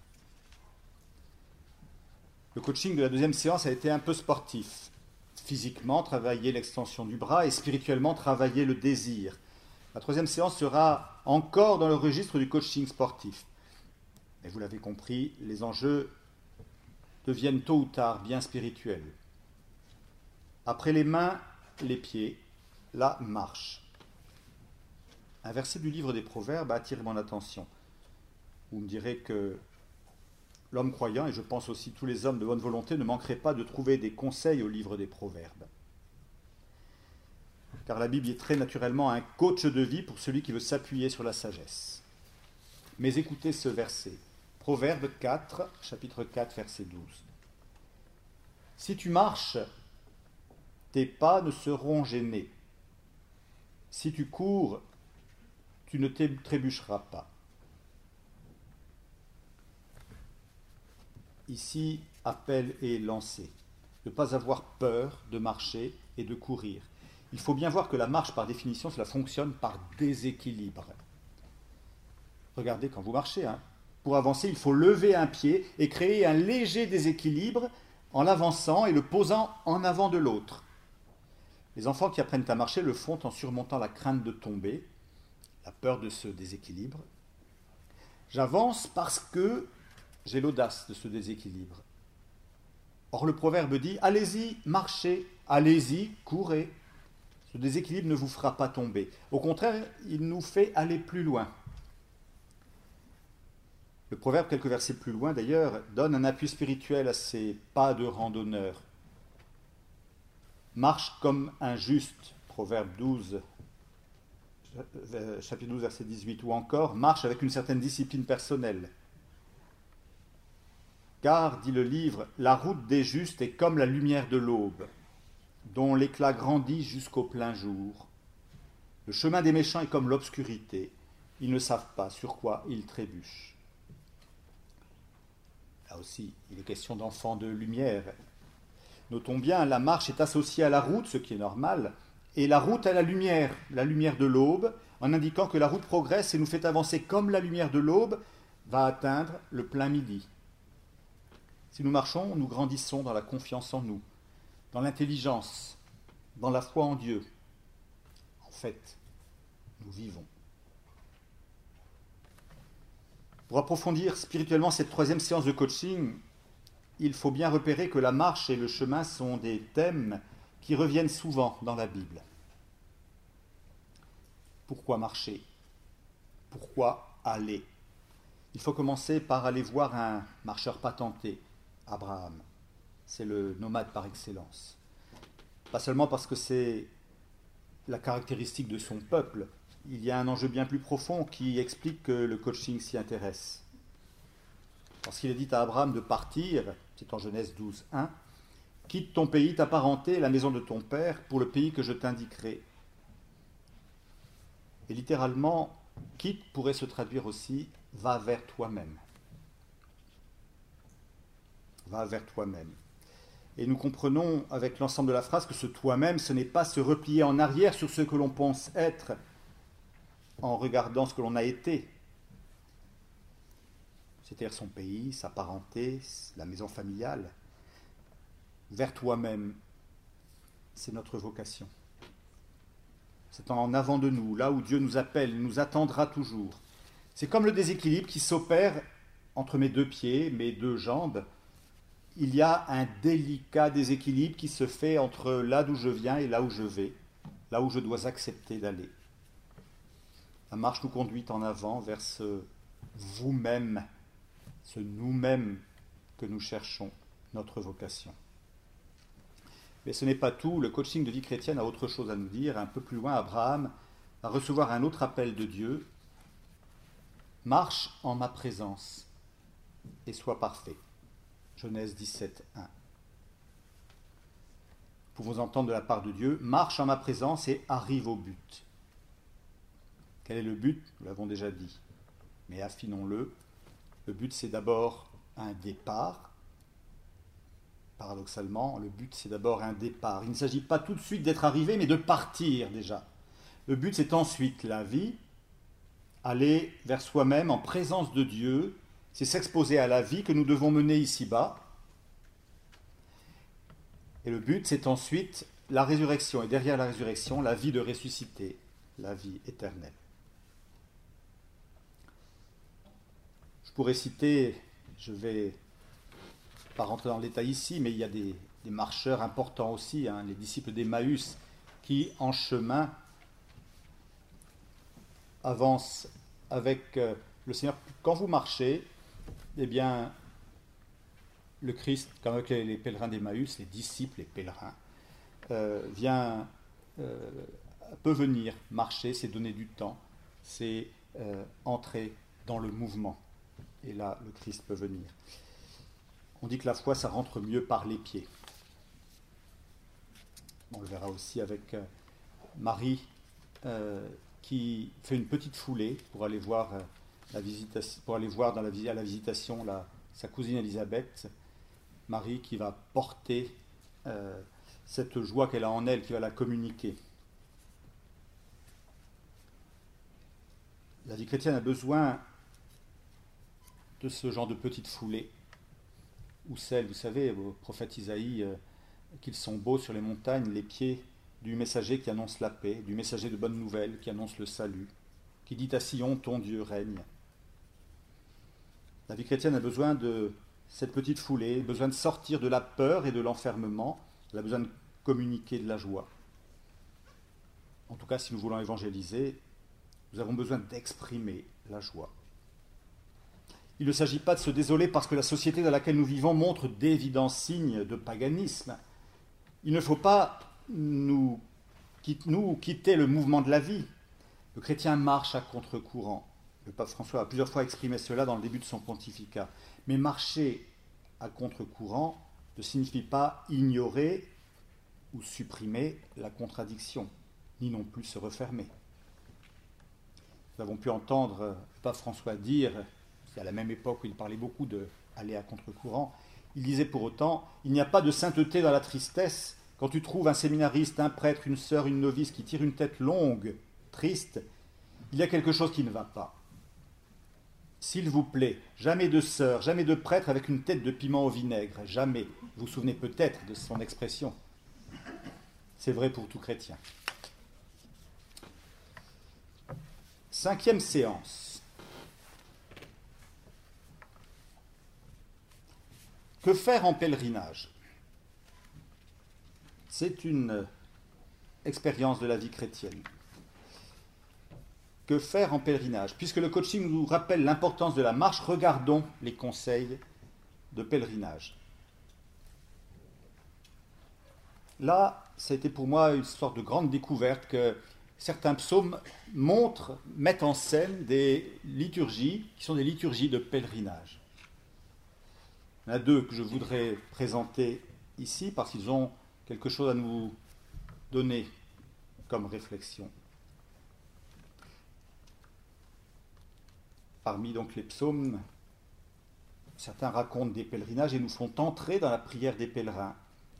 Le coaching de la deuxième séance a été un peu sportif. Physiquement, travailler l'extension du bras et spirituellement, travailler le désir. La troisième séance sera encore dans le registre du coaching sportif. Mais vous l'avez compris, les enjeux deviennent tôt ou tard bien spirituels. Après les mains, les pieds, la marche. Un verset du livre des Proverbes a attiré mon attention. Vous me direz que l'homme croyant, et je pense aussi tous les hommes de bonne volonté, ne manqueraient pas de trouver des conseils au livre des Proverbes. Car la Bible est très naturellement un coach de vie pour celui qui veut s'appuyer sur la sagesse. Mais écoutez ce verset. Proverbe quatre, chapitre quatre, verset douze. Si tu marches, tes pas ne seront gênés. Si tu cours, tu ne trébucheras pas. Ici, appel est lancé. Ne pas avoir peur de marcher et de courir. Il faut bien voir que la marche, par définition, cela fonctionne par déséquilibre. Regardez quand vous marchez, hein. Pour avancer, il faut lever un pied et créer un léger déséquilibre en l'avançant et le posant en avant de l'autre. Les enfants qui apprennent à marcher le font en surmontant la crainte de tomber, la peur de ce déséquilibre. J'avance parce que j'ai l'audace de ce déséquilibre. Or le proverbe dit « Allez-y, marchez, allez-y, courez ». Ce déséquilibre ne vous fera pas tomber. Au contraire, il nous fait aller plus loin. Le proverbe, quelques versets plus loin d'ailleurs, donne un appui spirituel à ces pas de randonneur. Marche comme un juste, proverbe douze, chapitre douze, verset dix-huit, ou encore marche avec une certaine discipline personnelle. Car, dit le livre, la route des justes est comme la lumière de l'aube, dont l'éclat grandit jusqu'au plein jour. Le chemin des méchants est comme l'obscurité, ils ne savent pas sur quoi ils trébuchent. Là aussi, il est question d'enfants de lumière. Notons bien, la marche est associée à la route, ce qui est normal, et la route à la lumière, la lumière de l'aube, en indiquant que la route progresse et nous fait avancer comme la lumière de l'aube va atteindre le plein midi. Si nous marchons, nous grandissons dans la confiance en nous, dans l'intelligence, dans la foi en Dieu. En fait, nous vivons. Pour approfondir spirituellement cette troisième séance de coaching, il faut bien repérer que la marche et le chemin sont des thèmes qui reviennent souvent dans la Bible. Pourquoi marcher ? Pourquoi aller ? Il faut commencer par aller voir un marcheur patenté, Abraham. C'est le nomade par excellence. Pas seulement parce que c'est la caractéristique de son peuple, il y a un enjeu bien plus profond qui explique que le coaching s'y intéresse. Lorsqu'il est dit à Abraham de partir, c'est en Genèse douze, un, « Quitte ton pays, ta parenté et la maison de ton père pour le pays que je t'indiquerai. » Et littéralement, « quitte » pourrait se traduire aussi « va vers toi-même ». Va vers toi-même. Et nous comprenons avec l'ensemble de la phrase que ce toi-même, ce n'est pas se replier en arrière sur ce que l'on pense être en regardant ce que l'on a été, c'est-à-dire son pays, sa parenté, la maison familiale. Vers toi-même, c'est notre vocation. C'est en avant de nous, là où Dieu nous appelle, nous attendra toujours. C'est comme le déséquilibre qui s'opère entre mes deux pieds, mes deux jambes. Il y a un délicat déséquilibre qui se fait entre là d'où je viens et là où je vais, là où je dois accepter d'aller. La marche nous conduit en avant vers ce vous-même, ce nous-mêmes que nous cherchons, notre vocation. Mais ce n'est pas tout, le coaching de vie chrétienne a autre chose à nous dire. Un peu plus loin, Abraham va recevoir un autre appel de Dieu. Marche en ma présence et sois parfait. Genèse dix-sept, un. Nous pouvons entendre de la part de Dieu, marche en ma présence et arrive au but. Quel est le but? Nous l'avons déjà dit, mais affinons-le. Le but, c'est d'abord un départ. Paradoxalement, le but, c'est d'abord un départ. Il ne s'agit pas tout de suite d'être arrivé, mais de partir déjà. Le but, c'est ensuite la vie, aller vers soi-même en présence de Dieu, c'est s'exposer à la vie que nous devons mener ici-bas. Et le but, c'est ensuite la résurrection, et derrière la résurrection, la vie de ressuscité, la vie éternelle. Je pourrais citer, je ne vais pas rentrer dans le détail ici, mais il y a des, des marcheurs importants aussi, hein, les disciples d'Emmaüs, qui en chemin avancent avec euh, le Seigneur. Quand vous marchez, eh bien, le Christ, comme avec les, les pèlerins d'Emmaüs, les disciples, les pèlerins, euh, vient, euh, peut venir marcher, c'est donner du temps, c'est euh, entrer dans le mouvement. Et là, le Christ peut venir. On dit que la foi, ça rentre mieux par les pieds. On le verra aussi avec euh, Marie, euh, qui fait une petite foulée pour aller voir, euh, la visitation, pour aller voir dans la, à la visitation la, sa cousine Élisabeth. Marie qui va porter euh, cette joie qu'elle a en elle, qui va la communiquer. La vie chrétienne a besoin de ce genre de petite foulée, ou celle, vous savez, au prophète Isaïe, euh, qu'ils sont beaux sur les montagnes, les pieds du messager qui annonce la paix, du messager de bonnes nouvelles qui annonce le salut, qui dit à Sion, ton Dieu règne. La vie chrétienne a besoin de cette petite foulée, besoin de sortir de la peur et de l'enfermement, elle a besoin de communiquer de la joie. En tout cas, si nous voulons évangéliser, nous avons besoin d'exprimer la joie. Il ne s'agit pas de se désoler parce que la société dans laquelle nous vivons montre d'évidents signes de paganisme. Il ne faut pas nous, nous quitter le mouvement de la vie. Le chrétien marche à contre-courant. Le pape François a plusieurs fois exprimé cela dans le début de son pontificat. Mais marcher à contre-courant ne signifie pas ignorer ou supprimer la contradiction, ni non plus se refermer. Nous avons pu entendre le pape François dire, c'est à la même époque où il parlait beaucoup d'aller à contre-courant, il disait pour autant, il n'y a pas de sainteté dans la tristesse. Quand tu trouves un séminariste, un prêtre, une sœur, une novice qui tire une tête longue, triste, il y a quelque chose qui ne va pas. S'il vous plaît, jamais de sœur, jamais de prêtre avec une tête de piment au vinaigre, jamais. Vous vous souvenez peut-être de son expression. C'est vrai pour tout chrétien. Cinquième séance. Que faire en pèlerinage? C'est une expérience de la vie chrétienne. Que faire en pèlerinage? Puisque le coaching nous rappelle l'importance de la marche, regardons les conseils de pèlerinage. Là, ça a été pour moi une sorte de grande découverte que certains psaumes montrent, mettent en scène des liturgies qui sont des liturgies de pèlerinage. Il y en a deux que je voudrais présenter ici parce qu'ils ont quelque chose à nous donner comme réflexion. Parmi donc les psaumes, certains racontent des pèlerinages et nous font entrer dans la prière des pèlerins.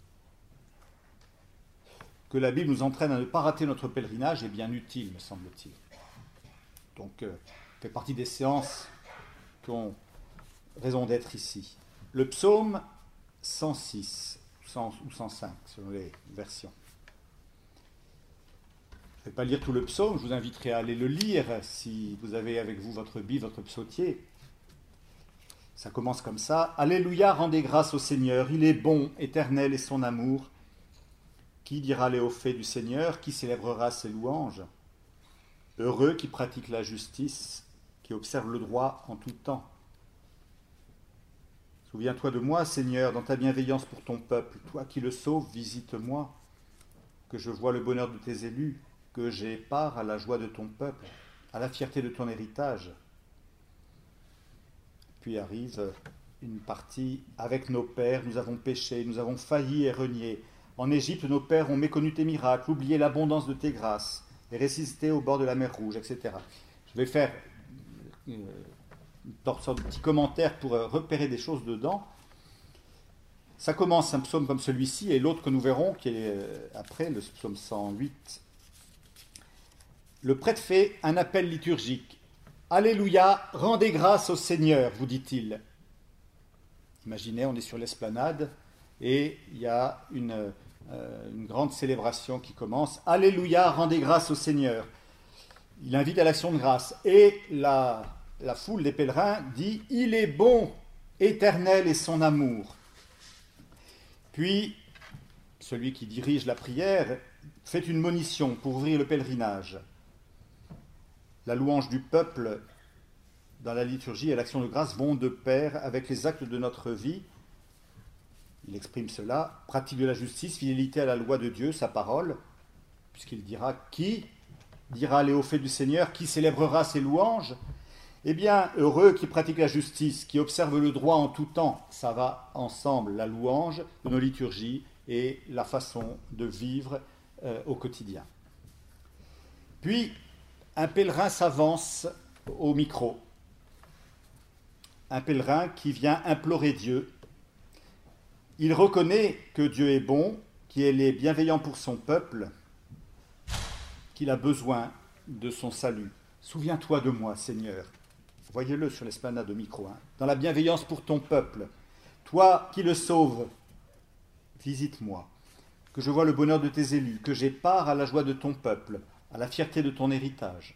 que la Bible nous entraîne à ne pas rater notre pèlerinage est bien utile, me semble-t-il. Donc, euh, ça fait partie des séances qui ont raison d'être ici. Le psaume cent six cent, ou cent cinq, selon les versions. Je ne vais pas lire tout le psaume, je vous inviterai à aller le lire si vous avez avec vous votre Bible, votre psautier. Ça commence comme ça. Alléluia, rendez grâce au Seigneur, il est bon, éternel est son amour. Qui dira les hauts faits du Seigneur, qui célébrera ses louanges? Heureux qui pratique la justice, qui observe le droit en tout temps. Souviens-toi de moi, Seigneur, dans ta bienveillance pour ton peuple. Toi qui le sauves, visite-moi. Que je vois le bonheur de tes élus, que j'ai part à la joie de ton peuple, à la fierté de ton héritage. Puis arrive une partie. Avec nos pères, nous avons péché, nous avons failli et renié. En Égypte, nos pères ont méconnu tes miracles, oublié l'abondance de tes grâces, et résisté au bord de la mer Rouge, et cetera. Je vais faire euh, une sorte de petit commentaire pour euh, repérer des choses dedans. Ça commence un psaume comme celui-ci, et l'autre que nous verrons, qui est euh, après, le psaume cent huit. Le prêtre fait un appel liturgique. Alléluia, rendez grâce au Seigneur, vous dit-il. Imaginez, on est sur l'esplanade, et il y a une... Euh, une grande célébration qui commence. Alléluia, rendez grâce au Seigneur. Il invite à l'action de grâce. Et la, la foule des pèlerins dit « Il est bon, éternel est son amour ». Puis, celui qui dirige la prière fait une monition pour ouvrir le pèlerinage. La louange du peuple dans la liturgie et l'action de grâce vont de pair avec les actes de notre vie. Il exprime cela, pratique de la justice, fidélité à la loi de Dieu, sa parole, puisqu'il dira qui dira les hauts faits du Seigneur, qui célébrera ses louanges. Eh bien, heureux qui pratique la justice, qui observe le droit en tout temps, ça va ensemble, la louange de nos liturgies et la façon de vivre euh, au quotidien. Puis, un pèlerin s'avance au micro. Un pèlerin qui vient implorer Dieu. Il reconnaît que Dieu est bon, qu'il est bienveillant pour son peuple, qu'il a besoin de son salut. Souviens-toi de moi, Seigneur. Voyez-le sur l'esplanade de micro. Hein. Dans la bienveillance pour ton peuple, toi qui le sauves, visite-moi. Que je vois le bonheur de tes élus, que j'ai part à la joie de ton peuple, à la fierté de ton héritage.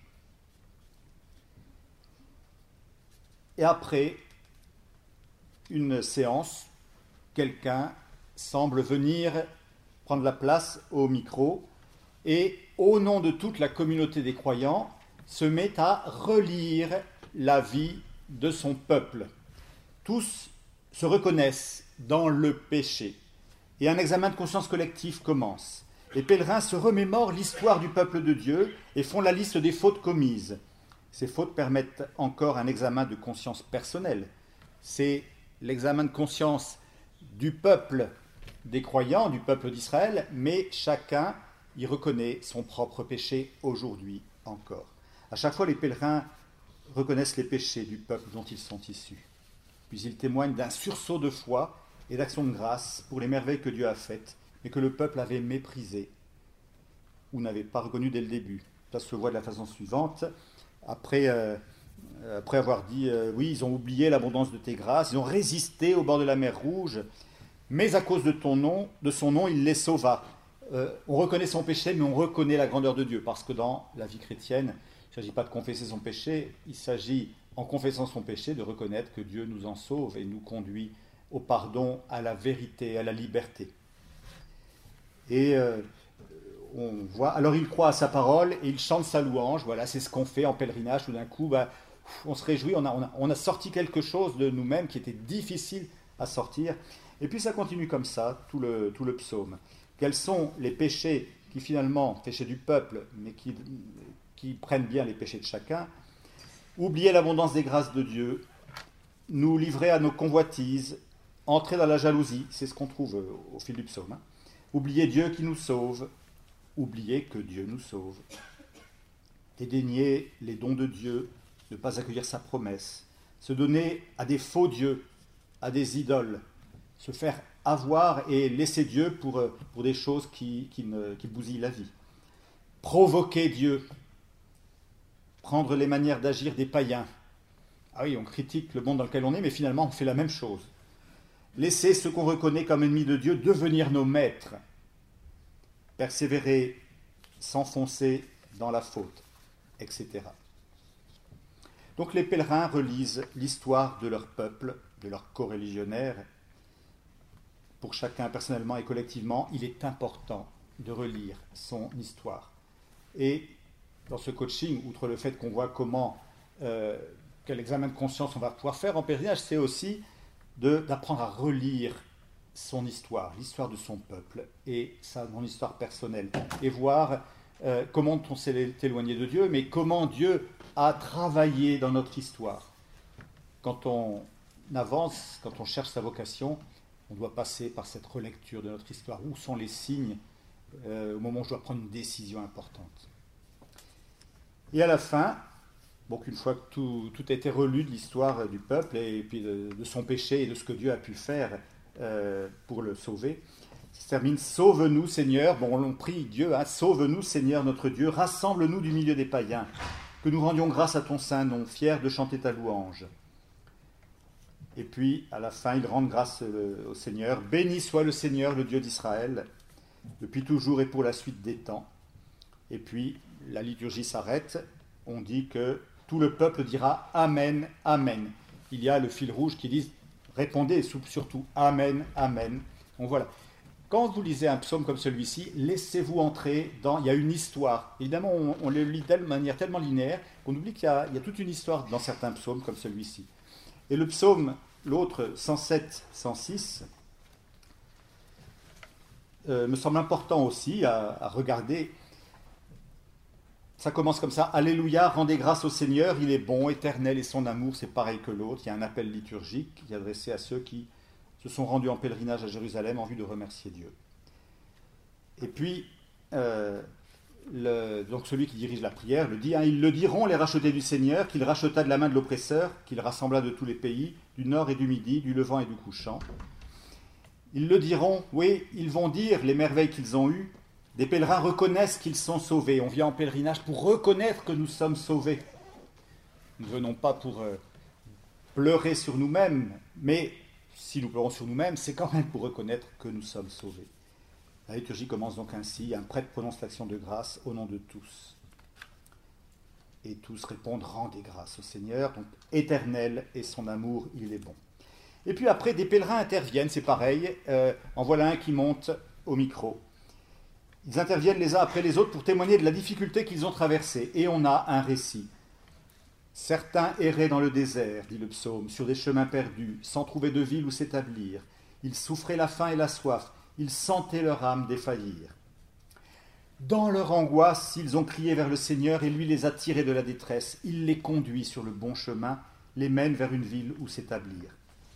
Et après une séance, quelqu'un semble venir prendre la place au micro et, au nom de toute la communauté des croyants, se met à relire la vie de son peuple. Tous se reconnaissent dans le péché et un examen de conscience collectif commence. Les pèlerins se remémorent l'histoire du peuple de Dieu et font la liste des fautes commises. Ces fautes permettent encore un examen de conscience personnelle. C'est l'examen de conscience du peuple des croyants, du peuple d'Israël, mais chacun y reconnaît son propre péché aujourd'hui encore. À chaque fois, les pèlerins reconnaissent les péchés du peuple dont ils sont issus. Puis ils témoignent d'un sursaut de foi et d'action de grâce pour les merveilles que Dieu a faites, mais que le peuple avait méprisées ou n'avait pas reconnues dès le début. Ça se voit de la façon suivante. Après, euh, après avoir dit, euh, oui, ils ont oublié l'abondance de tes grâces, ils ont résisté au bord de la mer Rouge, mais à cause de ton nom, de son nom, il les sauva. Euh, on reconnaît son péché, mais on reconnaît la grandeur de Dieu, parce que dans la vie chrétienne, il ne s'agit pas de confesser son péché, il s'agit, en confessant son péché, de reconnaître que Dieu nous en sauve et nous conduit au pardon, à la vérité, à la liberté. Et euh, on voit, alors il croit à sa parole et il chante sa louange. Voilà, c'est ce qu'on fait en pèlerinage. Tout d'un coup, bah, on se réjouit, on a, on, a, on a sorti quelque chose de nous-mêmes qui était difficile à sortir. Et puis ça continue comme ça, tout le, tout le psaume. Quels sont les péchés qui finalement, péchés du peuple, mais qui, qui prennent bien les péchés de chacun? Oublier l'abondance des grâces de Dieu, nous livrer à nos convoitises, entrer dans la jalousie, c'est ce qu'on trouve au fil du psaume. Hein. Oublier Dieu qui nous sauve, oublier que Dieu nous sauve. Dédaigner les dons de Dieu, ne pas accueillir sa promesse, se donner à des faux dieux, à des idoles, se faire avoir et laisser Dieu pour, pour des choses qui, qui, me, qui bousillent la vie. Provoquer Dieu, prendre les manières d'agir des païens. Ah oui, on critique le monde dans lequel on est, mais finalement on fait la même chose. Laisser ceux qu'on reconnaît comme ennemis de Dieu devenir nos maîtres. Persévérer, s'enfoncer dans la faute, et cetera. Donc les pèlerins relisent l'histoire de leur peuple, de leurs coreligionnaires. Pour chacun personnellement et collectivement, il est important de relire son histoire. Et dans ce coaching, outre le fait qu'on voit comment, euh, quel examen de conscience on va pouvoir faire en pèlerinage, c'est aussi de, d'apprendre à relire son histoire, l'histoire de son peuple et sa, son histoire personnelle, et voir euh, comment on s'est éloigné de Dieu, mais comment Dieu a travaillé dans notre histoire. Quand on avance, quand on cherche sa vocation, on doit passer par cette relecture de notre histoire. Où sont les signes euh, au moment où je dois prendre une décision importante? Et à la fin, donc une fois que tout, tout a été relu de l'histoire du peuple et puis de, de son péché et de ce que Dieu a pu faire euh, pour le sauver, ça se termine « Sauve-nous, Seigneur ». Bon, on prie Dieu, hein, « Sauve-nous, Seigneur notre Dieu, rassemble-nous du milieu des païens, que nous rendions grâce à ton saint nom, fiers de chanter ta louange ». Et puis, à la fin, ils rendent grâce au Seigneur. « Béni soit le Seigneur, le Dieu d'Israël, depuis toujours et pour la suite des temps ». Et puis, la liturgie s'arrête. On dit que tout le peuple dira « Amen, Amen ». Il y a le fil rouge qui dit « Répondez surtout « Amen, Amen ». Donc voilà. Quand vous lisez un psaume comme celui-ci, laissez-vous entrer dans... Il y a une histoire. Évidemment, on, on le lit de manière tellement linéaire qu'on oublie qu'il y a, il y a toute une histoire dans certains psaumes comme celui-ci. Et le psaume, l'autre, cent sept, cent six, euh, me semble important aussi à, à regarder. Ça commence comme ça. Alléluia, rendez grâce au Seigneur, il est bon, éternel et son amour, c'est pareil que l'autre. Il y a un appel liturgique qui est adressé à ceux qui se sont rendus en pèlerinage à Jérusalem en vue de remercier Dieu. Et puis, euh, le, donc celui qui dirige la prière le dit, hein, ils le diront, les rachetés du Seigneur, qu'il racheta de la main de l'oppresseur, qu'il rassembla de tous les pays, du nord et du midi, du levant et du couchant. Ils le diront, oui, ils vont dire les merveilles qu'ils ont eues. Des pèlerins reconnaissent qu'ils sont sauvés. On vient en pèlerinage pour reconnaître que nous sommes sauvés. Nous ne venons pas pour euh, pleurer sur nous-mêmes, mais si nous pleurons sur nous-mêmes, c'est quand même pour reconnaître que nous sommes sauvés. La liturgie commence donc ainsi, un prêtre prononce l'action de grâce au nom de tous. Et tous répondent, rendez grâce au Seigneur, donc éternel et son amour, il est bon. Et puis après, des pèlerins interviennent, c'est pareil, euh, en voilà un qui monte au micro. Ils interviennent les uns après les autres pour témoigner de la difficulté qu'ils ont traversée. Et on a un récit. Certains erraient dans le désert, dit le psaume, sur des chemins perdus, sans trouver de ville où s'établir. Ils souffraient la faim et la soif. Ils sentaient leur âme défaillir. Dans leur angoisse, ils ont crié vers le Seigneur et lui les a tirés de la détresse. Il les conduit sur le bon chemin, les mène vers une ville où s'établir.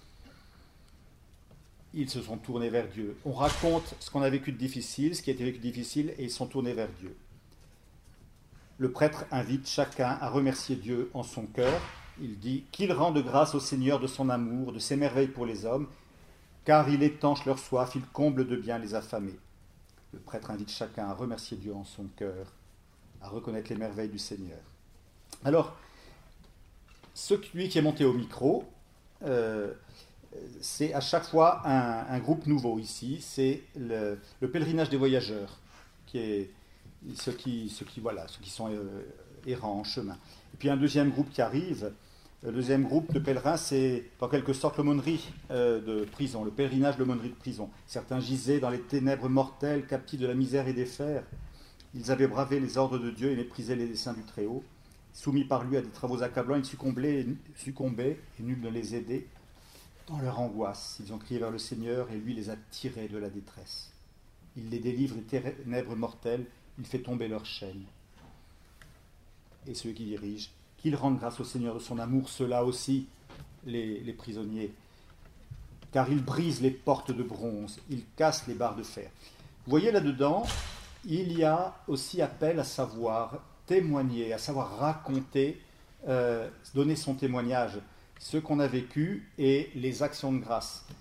Ils se sont tournés vers Dieu. On raconte ce qu'on a vécu de difficile, ce qui a été vécu de difficile, et ils sont tournés vers Dieu. Le prêtre invite chacun à remercier Dieu en son cœur. Il dit qu'il rende grâce au Seigneur de son amour, de ses merveilles pour les hommes, car il étanche leur soif, il comble de bien les affamés. Le prêtre invite chacun à remercier Dieu en son cœur, à reconnaître les merveilles du Seigneur. Alors, celui qui est monté au micro, euh, c'est à chaque fois un, un groupe nouveau ici, c'est le, le pèlerinage des voyageurs, qui est ceux qui, ceux qui, voilà, ceux qui sont euh, errants en chemin. Et puis un deuxième groupe qui arrive, le deuxième groupe de pèlerins, c'est en quelque sorte l'aumônerie euh, de prison, le pèlerinage de l'aumônerie de prison. Certains gisaient dans les ténèbres mortelles, captifs de la misère et des fers. Ils avaient bravé les ordres de Dieu et méprisé les desseins du Très-Haut. Soumis par lui à des travaux accablants, ils succombaient, succombaient et nul ne les aidait. Dans leur angoisse, ils ont crié vers le Seigneur et lui les a tirés de la détresse. Il les délivre des ténèbres mortelles, il fait tomber leurs chaînes. Et ceux qui dirigent, qu'ils rendent grâce au Seigneur de son amour, ceux-là aussi, les, les prisonniers, car il brise les portes de bronze, il casse les barres de fer. Vous voyez là-dedans, il y a aussi appel à savoir témoigner, à savoir raconter, euh, donner son témoignage, ce qu'on a vécu et les actions de grâce.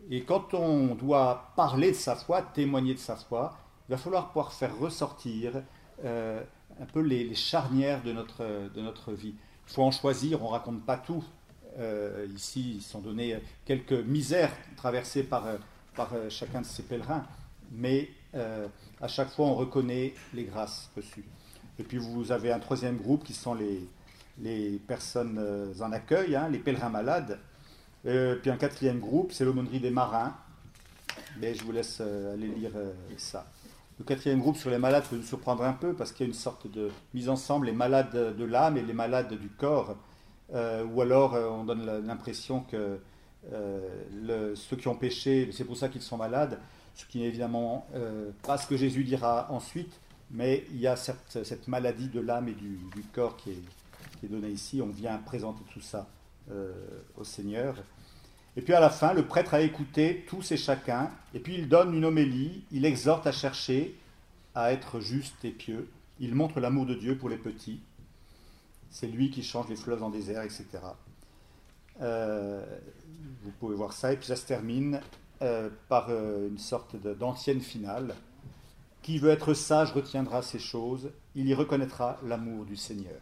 Et quand on doit parler de sa foi, témoigner de sa foi, il va falloir pouvoir faire ressortir euh, un peu les, les charnières de notre, de notre vie. Il faut en choisir, on ne raconte pas tout. Euh, ici, ils sont donnés quelques misères traversées par, par chacun de ces pèlerins, mais euh, à chaque fois, on reconnaît les grâces reçues. Et puis, vous avez un troisième groupe qui sont les, les personnes en accueil, hein, les pèlerins malades. Euh, puis un quatrième groupe, c'est l'aumônerie des marins. Mais je vous laisse euh, aller lire euh, ça. Le quatrième groupe sur les malades peut nous surprendre un peu parce qu'il y a une sorte de mise ensemble, les malades de l'âme et les malades du corps. Euh, ou alors euh, on donne l'impression que euh, le, ceux qui ont péché, c'est pour ça qu'ils sont malades, ce qui n'est évidemment euh, pas ce que Jésus dira ensuite, mais il y a cette, cette maladie de l'âme et du, du corps qui est, qui est donnée ici. On vient présenter tout ça euh, au Seigneur. Et puis à la fin, le prêtre a écouté tous et chacun, et puis il donne une homélie, il exhorte à chercher, à être juste et pieux, il montre l'amour de Dieu pour les petits, c'est lui qui change les fleuves en désert, et cetera. Euh, vous pouvez voir ça, et puis ça se termine euh, par euh, une sorte de, d'ancienne finale. Qui veut être sage retiendra ces choses, il y reconnaîtra l'amour du Seigneur.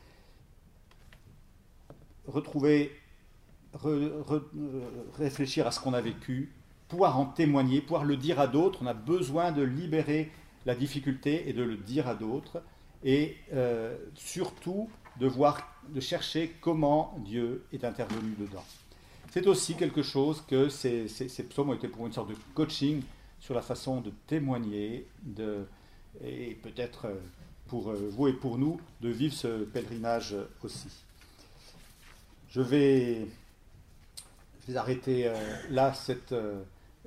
Retrouver Re, re, réfléchir à ce qu'on a vécu, pouvoir en témoigner, pouvoir le dire à d'autres. On a besoin de libérer la difficulté et de le dire à d'autres, et euh, surtout de voir, de chercher comment Dieu est intervenu dedans. C'est aussi quelque chose que ces, ces, ces psaumes ont été pour une sorte de coaching sur la façon de témoigner, de, et peut-être pour vous et pour nous, de vivre ce pèlerinage aussi. Je vais Je vais arrêter euh, là cette, euh,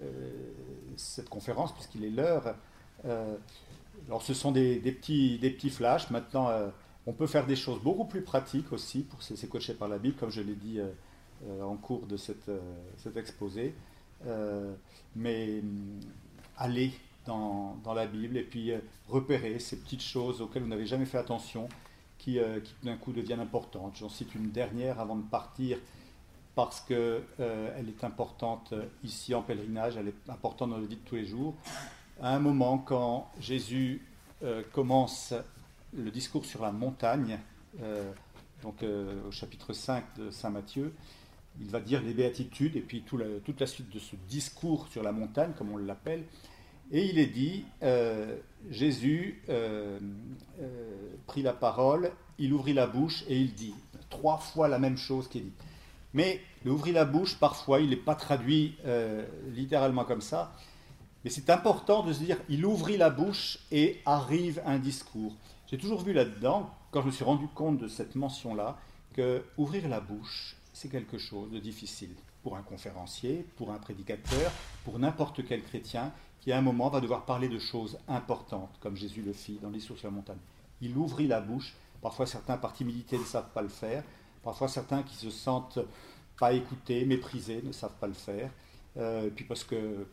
cette conférence, puisqu'il est l'heure. Euh, alors, ce sont des, des, petits, des petits flashs. Maintenant, euh, on peut faire des choses beaucoup plus pratiques aussi pour se laisser coacher par la Bible, comme je l'ai dit euh, euh, en cours de cette, euh, cet exposé. Euh, mais euh, aller dans, dans la Bible et puis euh, repérer ces petites choses auxquelles vous n'avez jamais fait attention, qui, euh, qui d'un coup deviennent importantes. J'en cite une dernière avant de partir, parce qu'elle euh, est importante ici en pèlerinage, elle est importante dans la vie de tous les jours. À un moment, quand Jésus euh, commence le discours sur la montagne, euh, donc euh, au chapitre cinq de saint Matthieu, il va dire les béatitudes, et puis tout la, toute la suite de ce discours sur la montagne, comme on l'appelle, et il est dit, euh, Jésus euh, euh, prit la parole, il ouvrit la bouche, et il dit, trois fois la même chose qu'il dit. Mais le ouvrir la bouche, parfois, il n'est pas traduit euh, littéralement comme ça. Mais c'est important de se dire, il ouvrit la bouche et arrive un discours. J'ai toujours vu là-dedans, quand je me suis rendu compte de cette mention-là, que ouvrir la bouche, c'est quelque chose de difficile pour un conférencier, pour un prédicateur, pour n'importe quel chrétien qui, à un moment, va devoir parler de choses importantes, comme Jésus le fit dans les discours sur la montagne. Il ouvrit la bouche. Parfois, certains, par timidité, ne savent pas le faire. Parfois, certains qui se sentent pas écoutés, méprisés, ne savent pas le faire. Euh, et puis parce que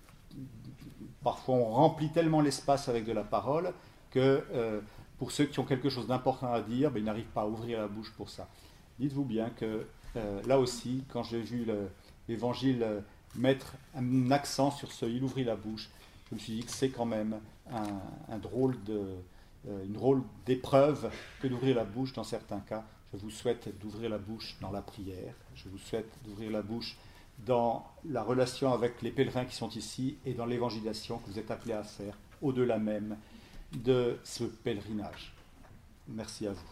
parfois, on remplit tellement l'espace avec de la parole que euh, pour ceux qui ont quelque chose d'important à dire, ben, ils n'arrivent pas à ouvrir la bouche pour ça. Dites-vous bien que euh, là aussi, quand j'ai vu le, l'Évangile euh, mettre un accent sur ce « il ouvrit la bouche », je me suis dit que c'est quand même un, un drôle de, euh, une drôle d'épreuve que d'ouvrir la bouche dans certains cas. Je vous souhaite d'ouvrir la bouche dans la prière, je vous souhaite d'ouvrir la bouche dans la relation avec les pèlerins qui sont ici et dans l'évangélisation que vous êtes appelés à faire au-delà même de ce pèlerinage. Merci à vous.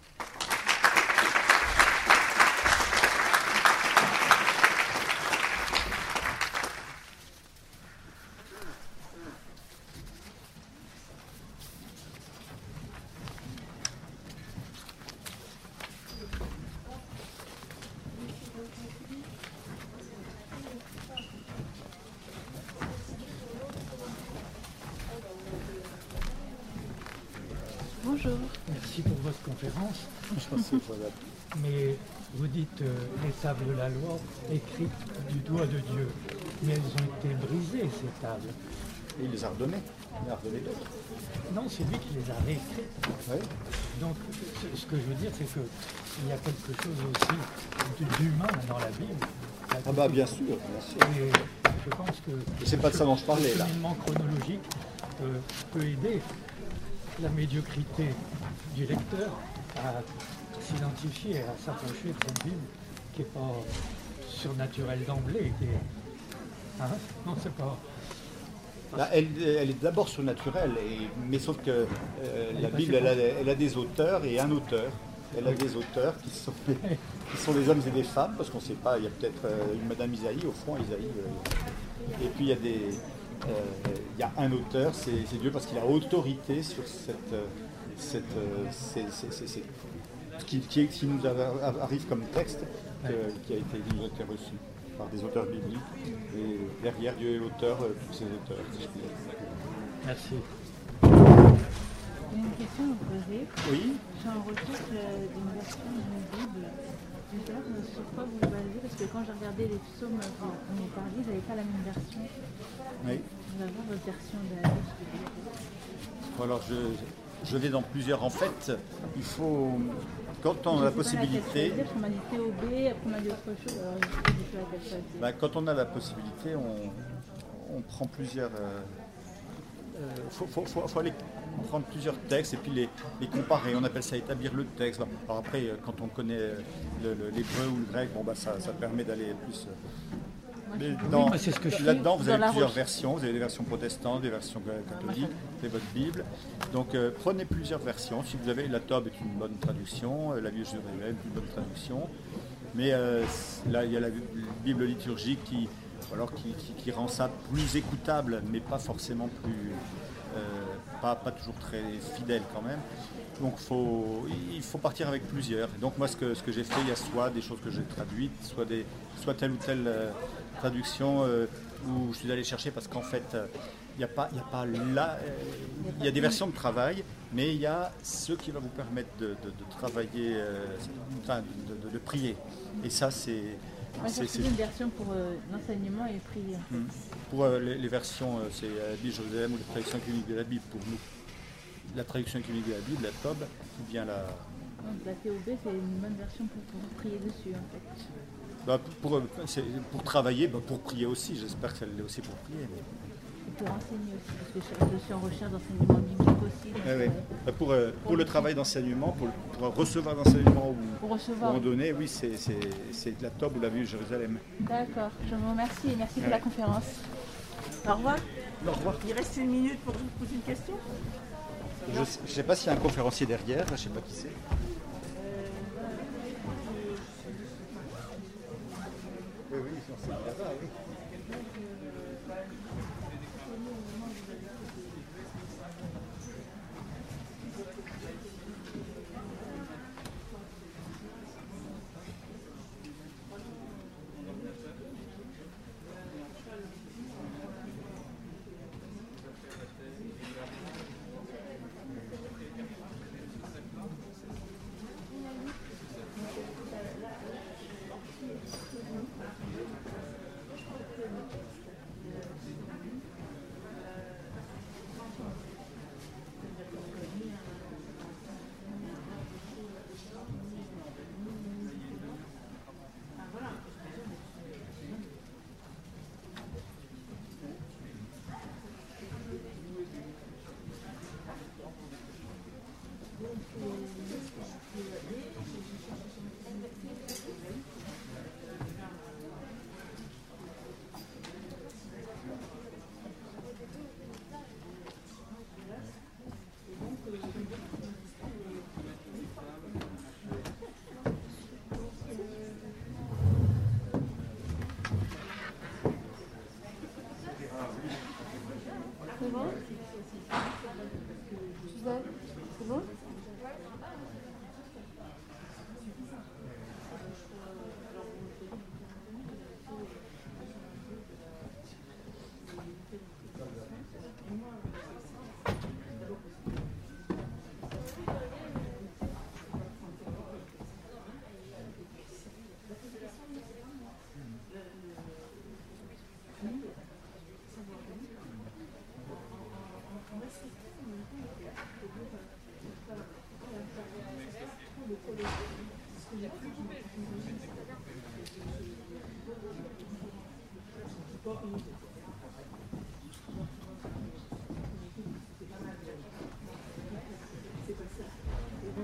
Bonjour. Merci pour votre conférence. Je pense que voilà. Mais vous dites euh, les tables de la loi écrites du doigt de Dieu. Mais elles ont été brisées, ces tables. Et il les a redonnées. Il a redonné d'autres. Non, c'est lui qui les a réécrites. Oui. Donc, ce que je veux dire, c'est qu'il y a quelque chose aussi d'humain dans la Bible. Ah bah bien sûr, bien sûr. Et je pense que Et c'est pas de ça dont je parlais ce là. cheminement chronologique euh, peut aider la médiocrité du lecteur à s'identifier, à s'approcher de cette Bible qui n'est pas surnaturelle d'emblée, qui est... Hein? Non, c'est pas... Là, elle, elle est d'abord surnaturelle, et, mais sauf que euh, la Bible, elle a, elle a des auteurs et un auteur. Elle a des auteurs qui sont, qui sont des hommes et des femmes, parce qu'on ne sait pas, il y a peut-être euh, une Madame Isaïe, au fond, Isaïe. Euh, et puis il y a des... Euh, il y a un auteur, c'est c'est Dieu, parce qu'il a autorité sur cette... euh, cette euh, c'est- c'est- c'est- c'est- ce qui, qui, qui nous a- arrive comme texte, que- qui a été, qui nous a été reçu par des auteurs bibliques. Et derrière, Dieu est l'auteur, euh, tous ces auteurs, si je puis dire. Merci. J'ai une question à vous poser. Oui. Je suis en recherche euh, d'une version d'une Bible. Je veux savoir euh, sur quoi vous vous basez, parce que quand j'ai regardé les psaumes dont vous m'avez parlé, ils n'avaient pas la même version. Oui. Je vais avoir votre version de la Bible, s'il vous plaît. Alors je, je vais dans plusieurs. En fait, il faut, quand on a la Je sais pas possibilité, laquelle choisir, parce qu'on m'a dit T O B, après on m'a dit autre chose, alors je sais pas du tout laquelle choisir. bah, quand on a la possibilité, on, on prend plusieurs. Euh, euh, faut, faut, faut, faut aller prendre plusieurs textes et puis les, les comparer. On appelle ça établir le texte. Alors après, euh, quand on connaît le- le- l'hébreu ou le grec, bon bah ça, ça permet d'aller plus. euh, Mais dans- bah, c'est ce que je fais. Là-dedans, vous Dans avez la plusieurs roche. versions. Vous avez des versions protestantes, des versions catholiques, c'est votre Bible. Donc euh, prenez plusieurs versions. Si vous avez la Tob est une bonne traduction, euh, la Vierge de Révèle est une bonne traduction. Mais euh, là, il y a la Bible liturgique qui, alors, qui, qui- qui rend ça plus écoutable, mais pas forcément plus, euh, pas, pas toujours très fidèle quand même. Donc faut, il faut partir avec plusieurs. Et donc moi, ce que, ce que j'ai fait, il y a soit des choses que j'ai traduites, soit, des, soit telle ou telle euh, traduction euh, où je suis allé chercher parce qu'en fait, euh, il n'y a pas, il y a pas là, euh, il y a des versions de travail, mais il y a ce qui va vous permettre de, de- de travailler, euh, enfin, de, de- de prier. Et ça, c'est, Moi, c'est- j'ai c'est- choisi une version pour euh, l'enseignement et prier. Hmm. Pour euh, les, les versions, euh, c'est euh, Bible Josem ou la traduction clinique de la Bible pour nous. La traduction clinique de la Bible, la Tob, ou bien la. Donc la T O B, c'est une bonne version pour pouvoir prier dessus, en fait. Bah, pour, pour, c'est- pour travailler, bah, pour prier aussi, j'espère que ça l'est aussi pour prier. mais- Et pour enseigner aussi, parce que je, je suis en recherche d'enseignement biblique aussi. donc, Ouais, ouais. euh, Bah, pour, euh, pour le travail d'enseignement, pour, le- pour recevoir l'enseignement ou Pour pour recevoir. en donner, oui, c'est, c'est, c'est la Tob ou la Vue de Jérusalem. D'accord, je vous remercie et merci pour Ouais. la conférence. Au revoir. Au revoir. Il reste une minute pour vous poser une question. Je ne sais pas s'il y a un conférencier derrière, je ne sais pas qui c'est. Oui, oui, c'est là-bas, oui. C'est bon Suzanne, c'est bon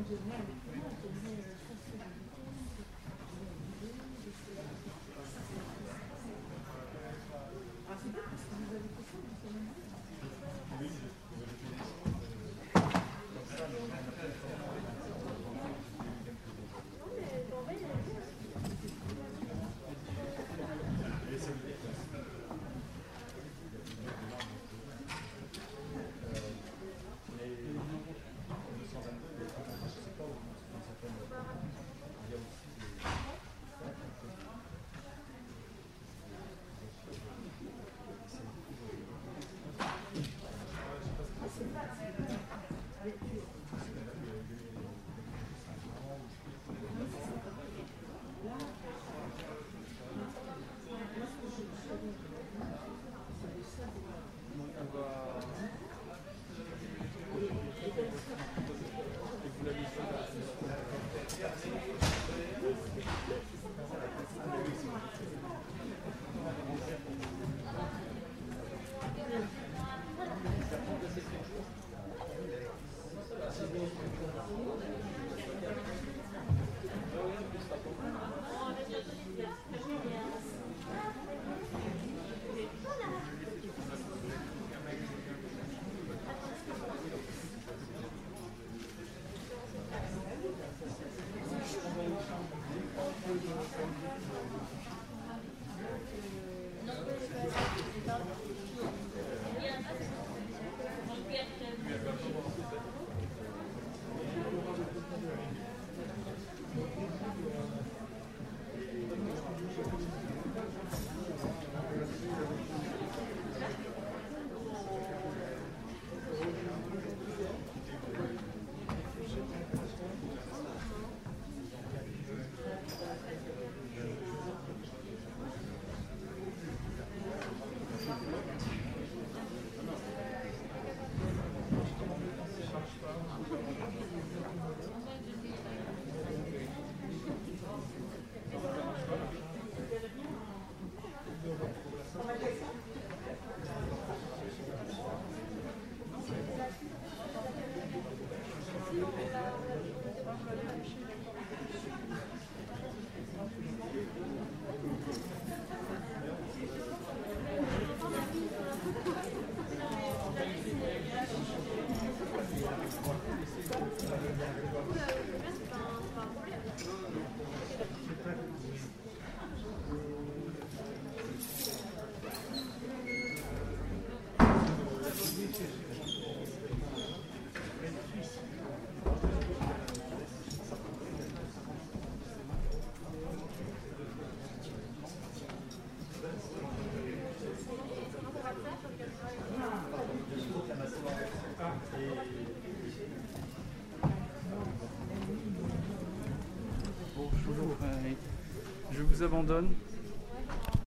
Je vous abandonne.